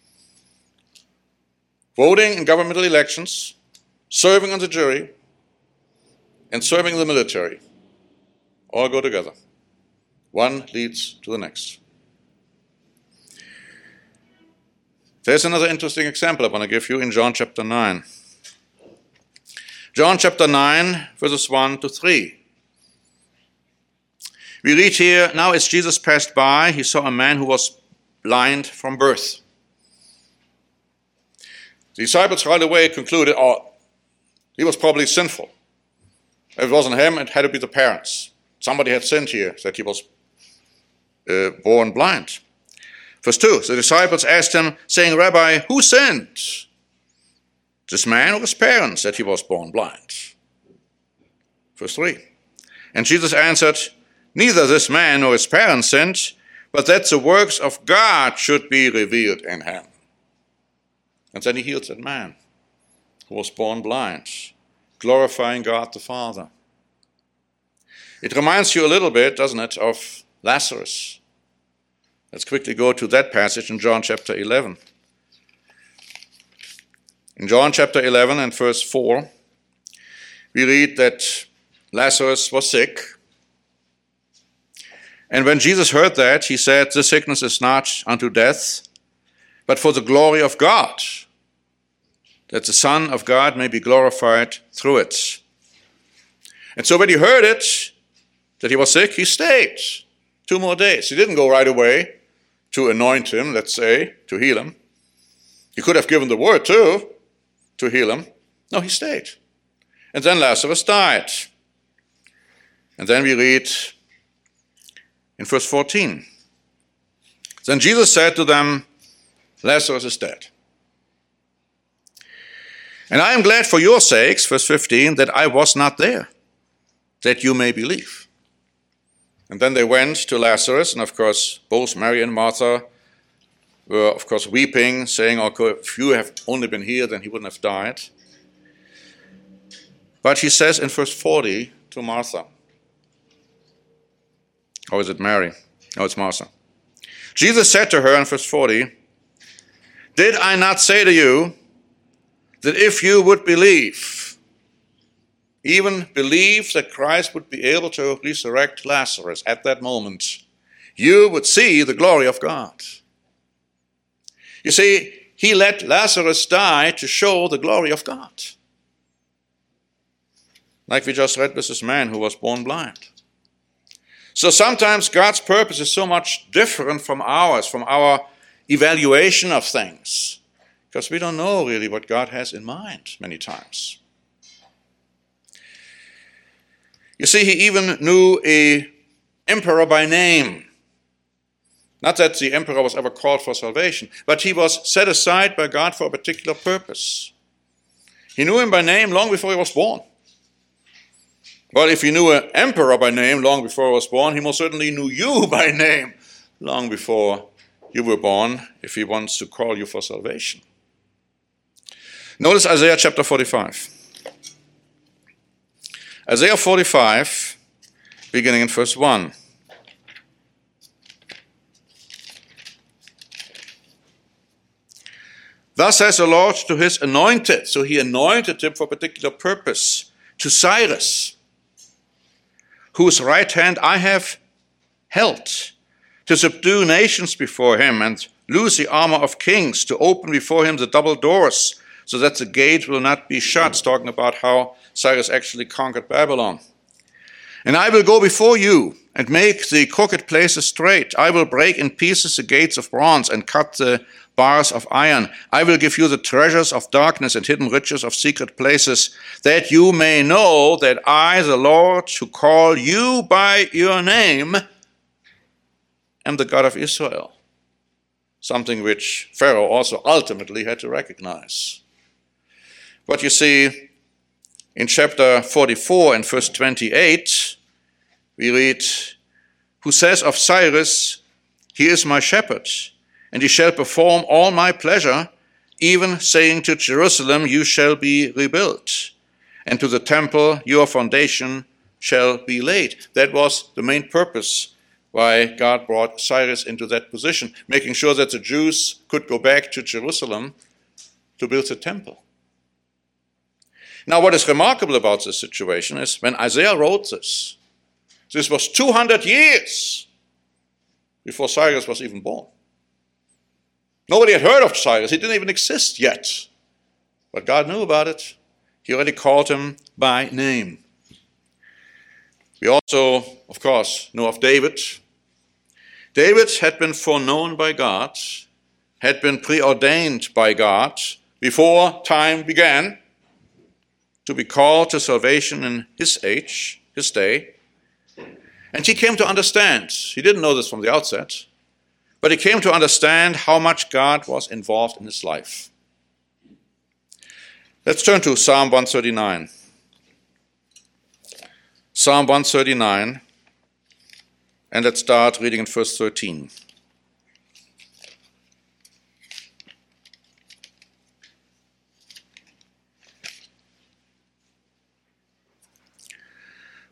Voting in governmental elections, serving on the jury, and serving in the military all go together. One leads to the next. There's another interesting example I want to give you in John chapter nine. John chapter nine, verses one to three. We read here, "Now as Jesus passed by, he saw a man who was blind from birth." The disciples right away concluded, oh, he was probably sinful. If it wasn't him, it had to be the parents. Somebody had sinned here, that he was uh, born blind. Verse two, the disciples asked him, saying, "Rabbi, who sinned? This man or his parents, that he was born blind?" Verse three, and Jesus answered, "Neither this man nor his parents sinned, but that the works of God should be revealed in him. And then he heals that man who was born blind, glorifying God the Father. It reminds you a little bit, doesn't it, of Lazarus. Let's quickly go to that passage in John chapter eleven. In John chapter eleven and verse four, we read that Lazarus was sick. And when Jesus heard that, he said, "This sickness is not unto death, but for the glory of God, that the Son of God may be glorified through it." And so when he heard it, that he was sick, he stayed two more days. He didn't go right away to anoint him, let's say, to heal him. He could have given the word too, to heal him. No, he stayed. And then Lazarus died. And then we read in verse fourteen. Then Jesus said to them, "Lazarus is dead. And I am glad for your sakes," verse fifteen, "that I was not there, that you may believe." And then they went to Lazarus, and of course, both Mary and Martha were, of course, weeping, saying, "Okay, if you have only been here, then he wouldn't have died." But he says in verse forty to Martha, or is it Mary? No, it's Martha. Jesus said to her in verse forty, "Did I not say to you that if you would believe, even believe that Christ would be able to resurrect Lazarus at that moment, you would see the glory of God?" You see, he let Lazarus die to show the glory of God. Like we just read with this man who was born blind. So sometimes God's purpose is so much different from ours, from our evaluation of things, because we don't know really what God has in mind many times. You see, he even knew an emperor by name. Not that the emperor was ever called for salvation, but he was set aside by God for a particular purpose. He knew him by name long before he was born. Well, if he knew an emperor by name long before he was born, he most certainly knew you by name long before you were born, if he wants to call you for salvation. Notice Isaiah chapter forty-five. Isaiah forty-five, beginning in verse one. "Thus says the Lord to his anointed," so he anointed him for a particular purpose, "to Cyrus, whose right hand I have held, to subdue nations before him, and loose the armor of kings, to open before him the double doors, so that the gate will not be shut," talking about how Cyrus actually conquered Babylon. "And I will go before you, and make the crooked places straight. I will break in pieces the gates of bronze, and cut the bars of iron. I will give you the treasures of darkness and hidden riches of secret places, that you may know that I, the Lord, who call you by your name, am the God of Israel." Something which Pharaoh also ultimately had to recognize. But you see, in chapter forty-four and verse twenty-eight, we read, "Who says of Cyrus, he is my shepherd, and he shall perform all my pleasure, even saying to Jerusalem, you shall be rebuilt, and to the temple your foundation shall be laid." That was the main purpose why God brought Cyrus into that position, making sure that the Jews could go back to Jerusalem to build the temple. Now, what is remarkable about this situation is when Isaiah wrote this, this was two hundred years before Cyrus was even born. Nobody had heard of Cyrus. He didn't even exist yet. But God knew about it. He already called him by name. We also, of course, know of David. David had been foreknown by God, had been preordained by God before time began to be called to salvation in his age, his day. And he came to understand. He didn't know this from the outset. But he came to understand how much God was involved in his life. Let's turn to Psalm one thirty-nine. Psalm one thirty-nine, and let's start reading in verse thirteen.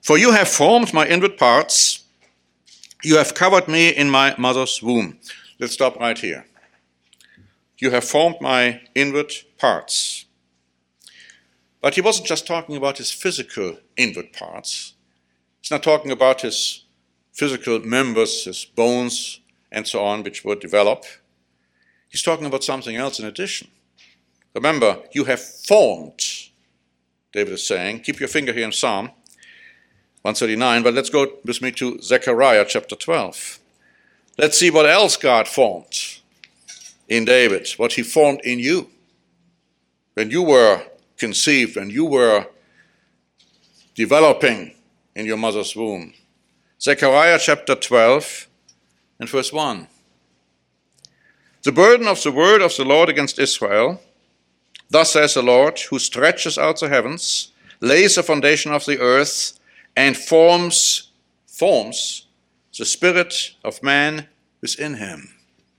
For you have formed my inward parts. You have covered me in my mother's womb. Let's stop right here. You have formed my inward parts. But he wasn't just talking about his physical inward parts. He's not talking about his physical members, his bones, and so on, which would develop. He's talking about something else in addition. Remember, you have formed, David is saying. Keep your finger here in Psalm one thirty-nine, but let's go with me to Zechariah chapter twelve. Let's see what else God formed in David, what he formed in you. When you were conceived, when you were developing in your mother's womb. Zechariah chapter twelve and verse one. The burden of the word of the Lord against Israel, thus says the Lord, who stretches out the heavens, lays the foundation of the earth, and forms, forms the spirit of man within him.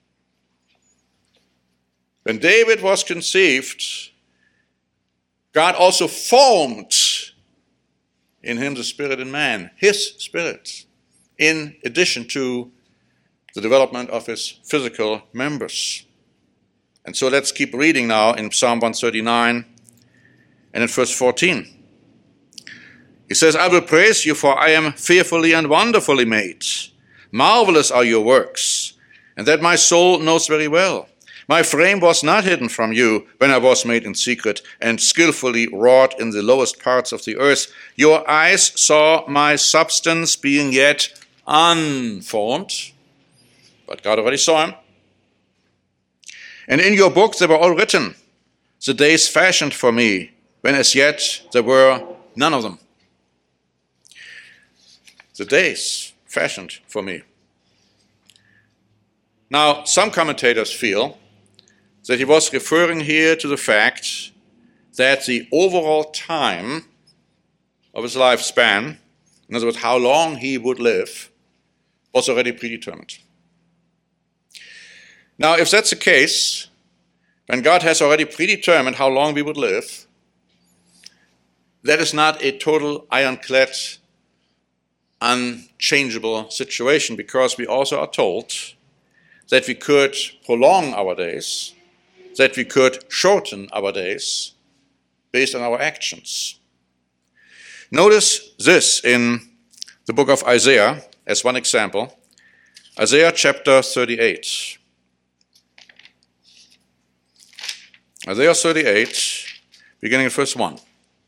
When David was conceived, God also formed in him the spirit in man, his spirit, in addition to the development of his physical members. And so let's keep reading now in Psalm one thirty-nine and in verse fourteen. He says, I will praise you, for I am fearfully and wonderfully made. Marvelous are your works, and that my soul knows very well. My frame was not hidden from you when I was made in secret and skillfully wrought in the lowest parts of the earth. Your eyes saw my substance being yet unformed, but God already saw him. And in your book they were all written, the days fashioned for me, when as yet there were none of them. The days fashioned for me. Now, some commentators feel that he was referring here to the fact that the overall time of his lifespan, in other words, how long he would live, was already predetermined. Now, if that's the case, when God has already predetermined how long we would live, that is not a total ironclad, unchangeable situation, because we also are told that we could prolong our days, that we could shorten our days based on our actions. Notice this in the book of Isaiah as one example. Isaiah chapter thirty-eight. Isaiah thirty-eight, beginning in verse one.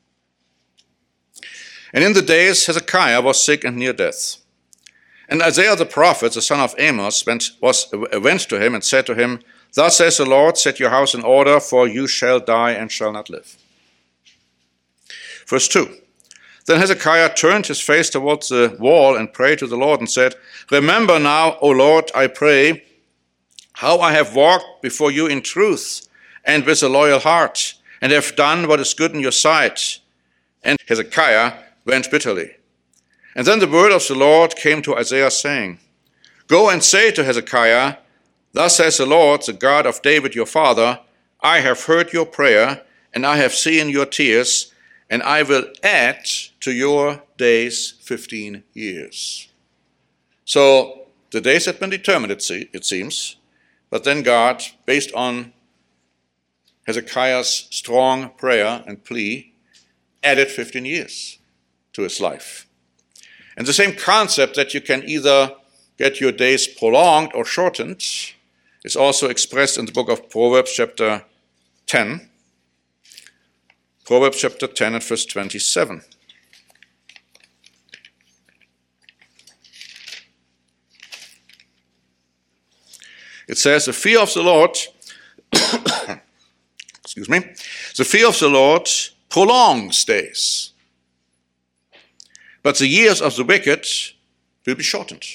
And in the days Hezekiah was sick and near death. And Isaiah the prophet, the son of Amos, went, was, went to him and said to him, Thus says the Lord, set your house in order, for you shall die and shall not live. Verse two. Then Hezekiah turned his face towards the wall and prayed to the Lord and said, Remember now, O Lord, I pray, how I have walked before you in truth and with a loyal heart, and have done what is good in your sight. And Hezekiah went bitterly. And then the word of the Lord came to Isaiah, saying, Go and say to Hezekiah, Thus says the Lord, the God of David your father, I have heard your prayer, and I have seen your tears, and I will add to your days fifteen years. So the days had been determined, it seems, but then God, based on Hezekiah's strong prayer and plea, added fifteen years to his life. And the same concept that you can either get your days prolonged or shortened is also expressed in the book of Proverbs chapter ten. Proverbs chapter ten and verse twenty-seven. It says, the fear of the Lord, excuse me, the fear of the Lord prolongs days, but the years of the wicked will be shortened.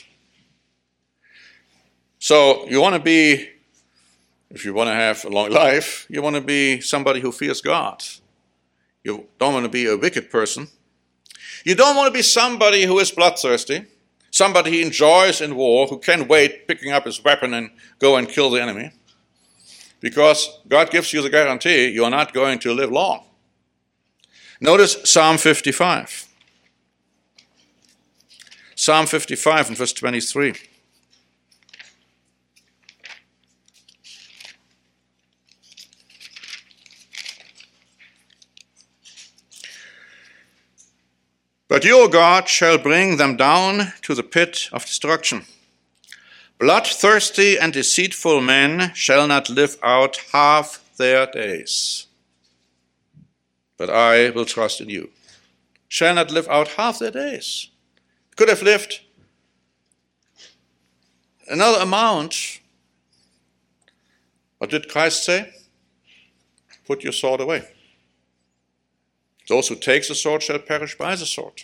So you want to be, if you want to have a long life, you want to be somebody who fears God. You don't want to be a wicked person. You don't want to be somebody who is bloodthirsty, somebody who enjoys in war, who can't wait picking up his weapon and go and kill the enemy. Because God gives you the guarantee you are not going to live long. Notice Psalm fifty-five. Psalm fifty-five and verse twenty-three. But your God shall bring them down to the pit of destruction. Bloodthirsty and deceitful men shall not live out half their days. But I will trust in you. Shall not live out half their days. Could have lived another amount. What did Christ say? Put your sword away. Those who take the sword shall perish by the sword.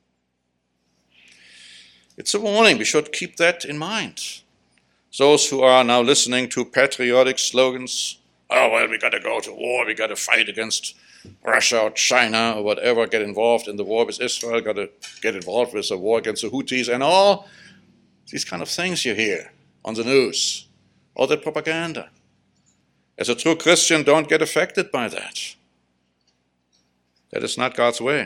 It's a warning. We should keep that in mind. Those who are now listening to patriotic slogans, oh, well, we got to go to war, we got to fight against Russia or China or whatever, get involved in the war with Israel, got to get involved with the war against the Houthis and all these kind of things you hear on the news, all that propaganda. As a true Christian, don't get affected by that. That is not God's way.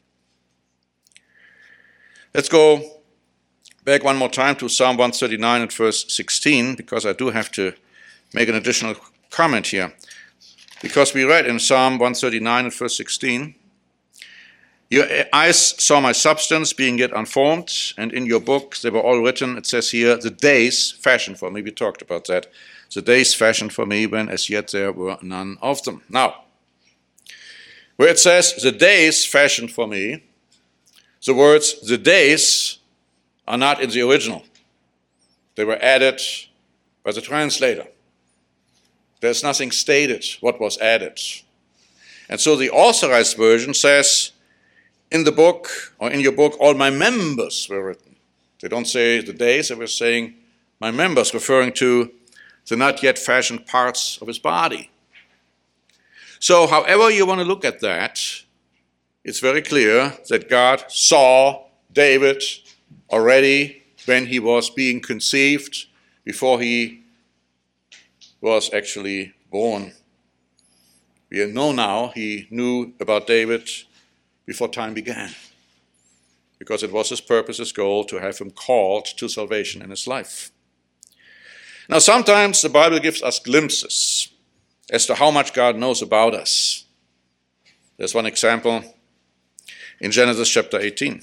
Let's go back one more time to Psalm one thirty-nine and verse sixteen, because I do have to make an additional comment here. Because we read in Psalm one thirty-nine and verse sixteen, your eyes saw my substance being yet unformed, and in your book they were all written, it says here, the days fashioned for me. We talked about that. The days fashioned for me when as yet there were none of them. Now, where it says, the days fashioned for me, the words, the days, are not in the original. They were added by the translator. There's nothing stated what was added. And so the authorized version says, in the book, or in your book, all my members were written. They don't say the days, they were saying my members, referring to the not yet fashioned parts of his body. So however you want to look at that, it's very clear that God saw David already when he was being conceived, before he was actually born. We know now he knew about David before time began, because it was his purpose, his goal, to have him called to salvation in his life. Now, sometimes the Bible gives us glimpses as to how much God knows about us. There's one example in Genesis chapter eighteen.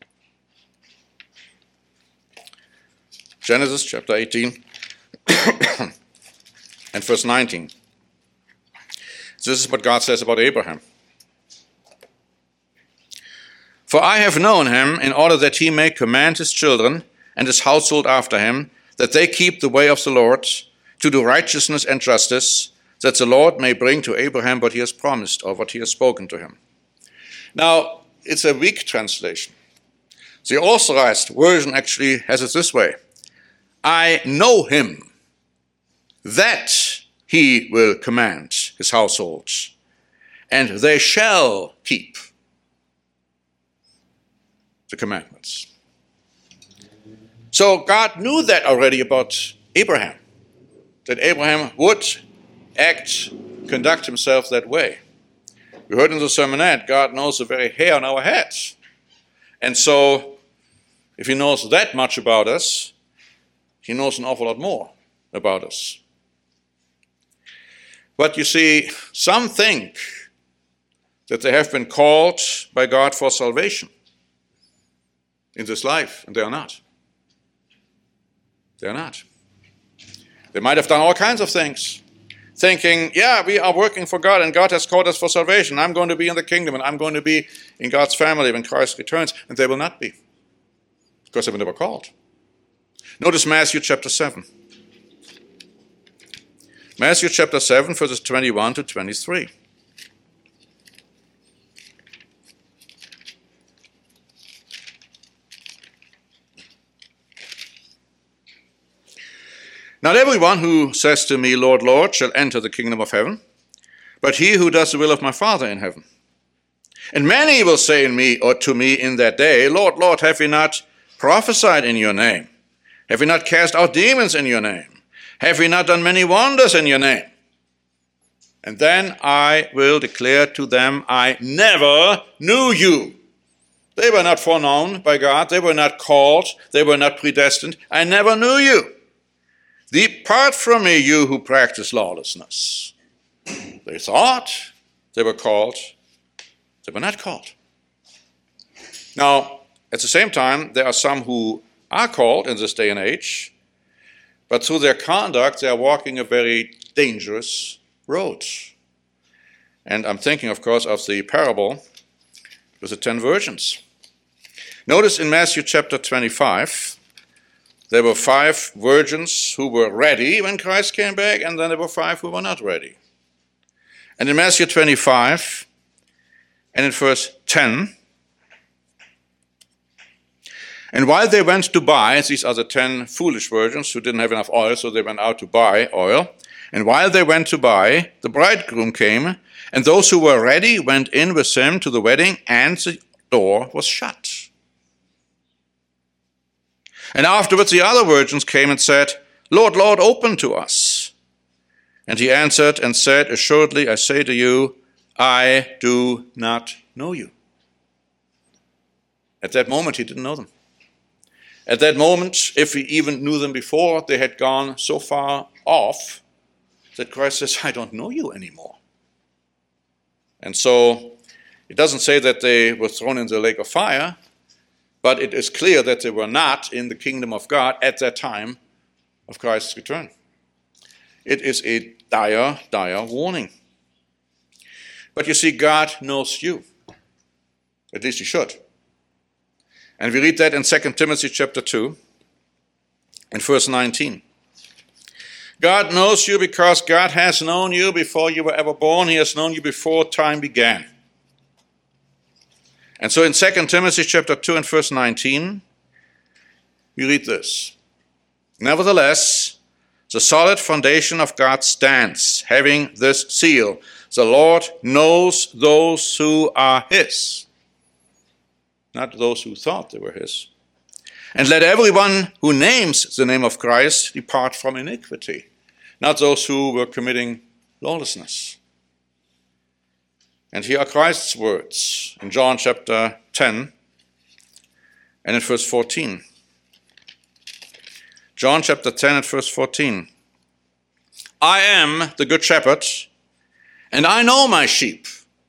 Genesis chapter eighteen and verse nineteen. This is what God says about Abraham. For I have known him in order that he may command his children and his household after him, that they keep the way of the Lord, to do righteousness and justice, that the Lord may bring to Abraham what he has promised, or what he has spoken to him. Now, it's a weak translation. The authorized version actually has it this way. I know him, that he will command his household, and they shall keep the commandments. So God knew that already about Abraham, that Abraham would act, conduct himself that way. We heard in the sermonette, God knows the very hair on our heads. And so, if he knows that much about us, he knows an awful lot more about us. But you see, some think that they have been called by God for salvation in this life, and they are not. They are not. They might have done all kinds of things, thinking, yeah, we are working for God, and God has called us for salvation. I'm going to be in the kingdom, and I'm going to be in God's family when Christ returns, and they will not be, because they were never called. Notice Matthew chapter seven. Matthew chapter seven, verses twenty-one to twenty-three. Not everyone who says to me, Lord, Lord, shall enter the kingdom of heaven, but he who does the will of my Father in heaven. And many will say in me, or to me in that day, Lord, Lord, have we not prophesied in your name? Have we not cast out demons in your name? Have we not done many wonders in your name? And then I will declare to them, I never knew you. They were not foreknown by God. They were not called. They were not predestined. I never knew you. Depart from me, you who practice lawlessness. They thought they were called. They were not called. Now, at the same time, there are some who are called in this day and age, but through their conduct, they are walking a very dangerous road. And I'm thinking, of course, of the parable with the ten virgins. Notice in Matthew chapter twenty-five, there were five virgins who were ready when Christ came back, and then there were five who were not ready. And in Matthew twenty-five, and in verse ten, and while they went to buy, these are the ten foolish virgins who didn't have enough oil, so they went out to buy oil. And while they went to buy, the bridegroom came, and those who were ready went in with him to the wedding, and the door was shut. And afterwards the other virgins came and said, Lord, Lord, open to us. And he answered and said, Assuredly, I say to you, I do not know you. At that moment, he didn't know them. At that moment, if he even knew them before, they had gone so far off that Christ says, I don't know you anymore. And so it doesn't say that they were thrown in the lake of fire, but it is clear that they were not in the kingdom of God at that time of Christ's return. It is a dire, dire warning. But you see, God knows you. At least he should. And we read that in Second Timothy chapter two, in verse nineteen. God knows you because God has known you before you were ever born. He has known you before time began. And so in Second Timothy chapter two and verse nineteen, we read this. Nevertheless, the solid foundation of God stands, having this seal. The Lord knows those who are his, not those who thought they were his. And let everyone who names the name of Christ depart from iniquity, not those who were committing lawlessness. And here are Christ's words in John chapter ten and in verse fourteen. John chapter ten and verse fourteen. I am the good shepherd, and I know my sheep,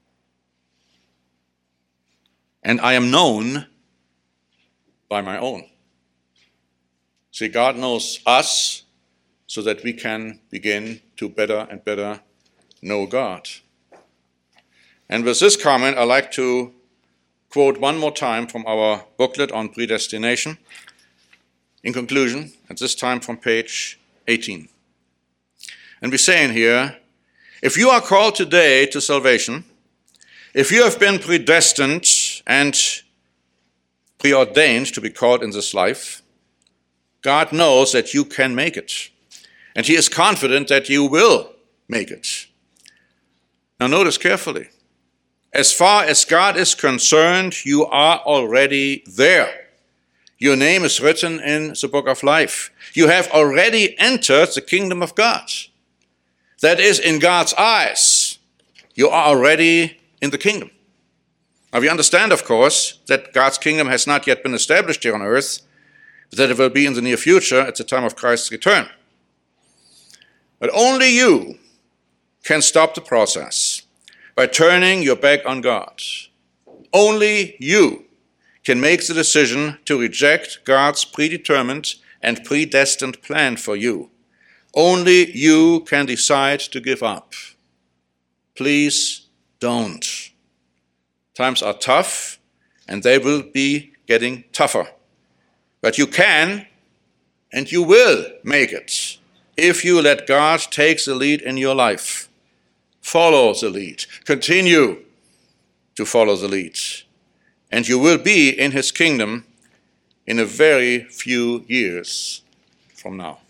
and I am known by my own. See, God knows us so that we can begin to better and better know God. And with this comment, I'd like to quote one more time from our booklet on predestination. In conclusion, at this time from page eighteen. And we say in here, if you are called today to salvation, if you have been predestined and preordained to be called in this life, God knows that you can make it. And he is confident that you will make it. Now notice carefully. As far as God is concerned, you are already there. Your name is written in the book of life. You have already entered the kingdom of God. That is, in God's eyes, you are already in the kingdom. Now we understand, of course, that God's kingdom has not yet been established here on earth, but that it will be in the near future at the time of Christ's return. But only you can stop the process by turning your back on God. Only you can make the decision to reject God's predetermined and predestined plan for you. Only you can decide to give up. Please don't. Times are tough, and they will be getting tougher. But you can, and you will make it, if you let God take the lead in your life. Follow the lead. Continue to follow the lead. And you will be in his kingdom in a very few years from now.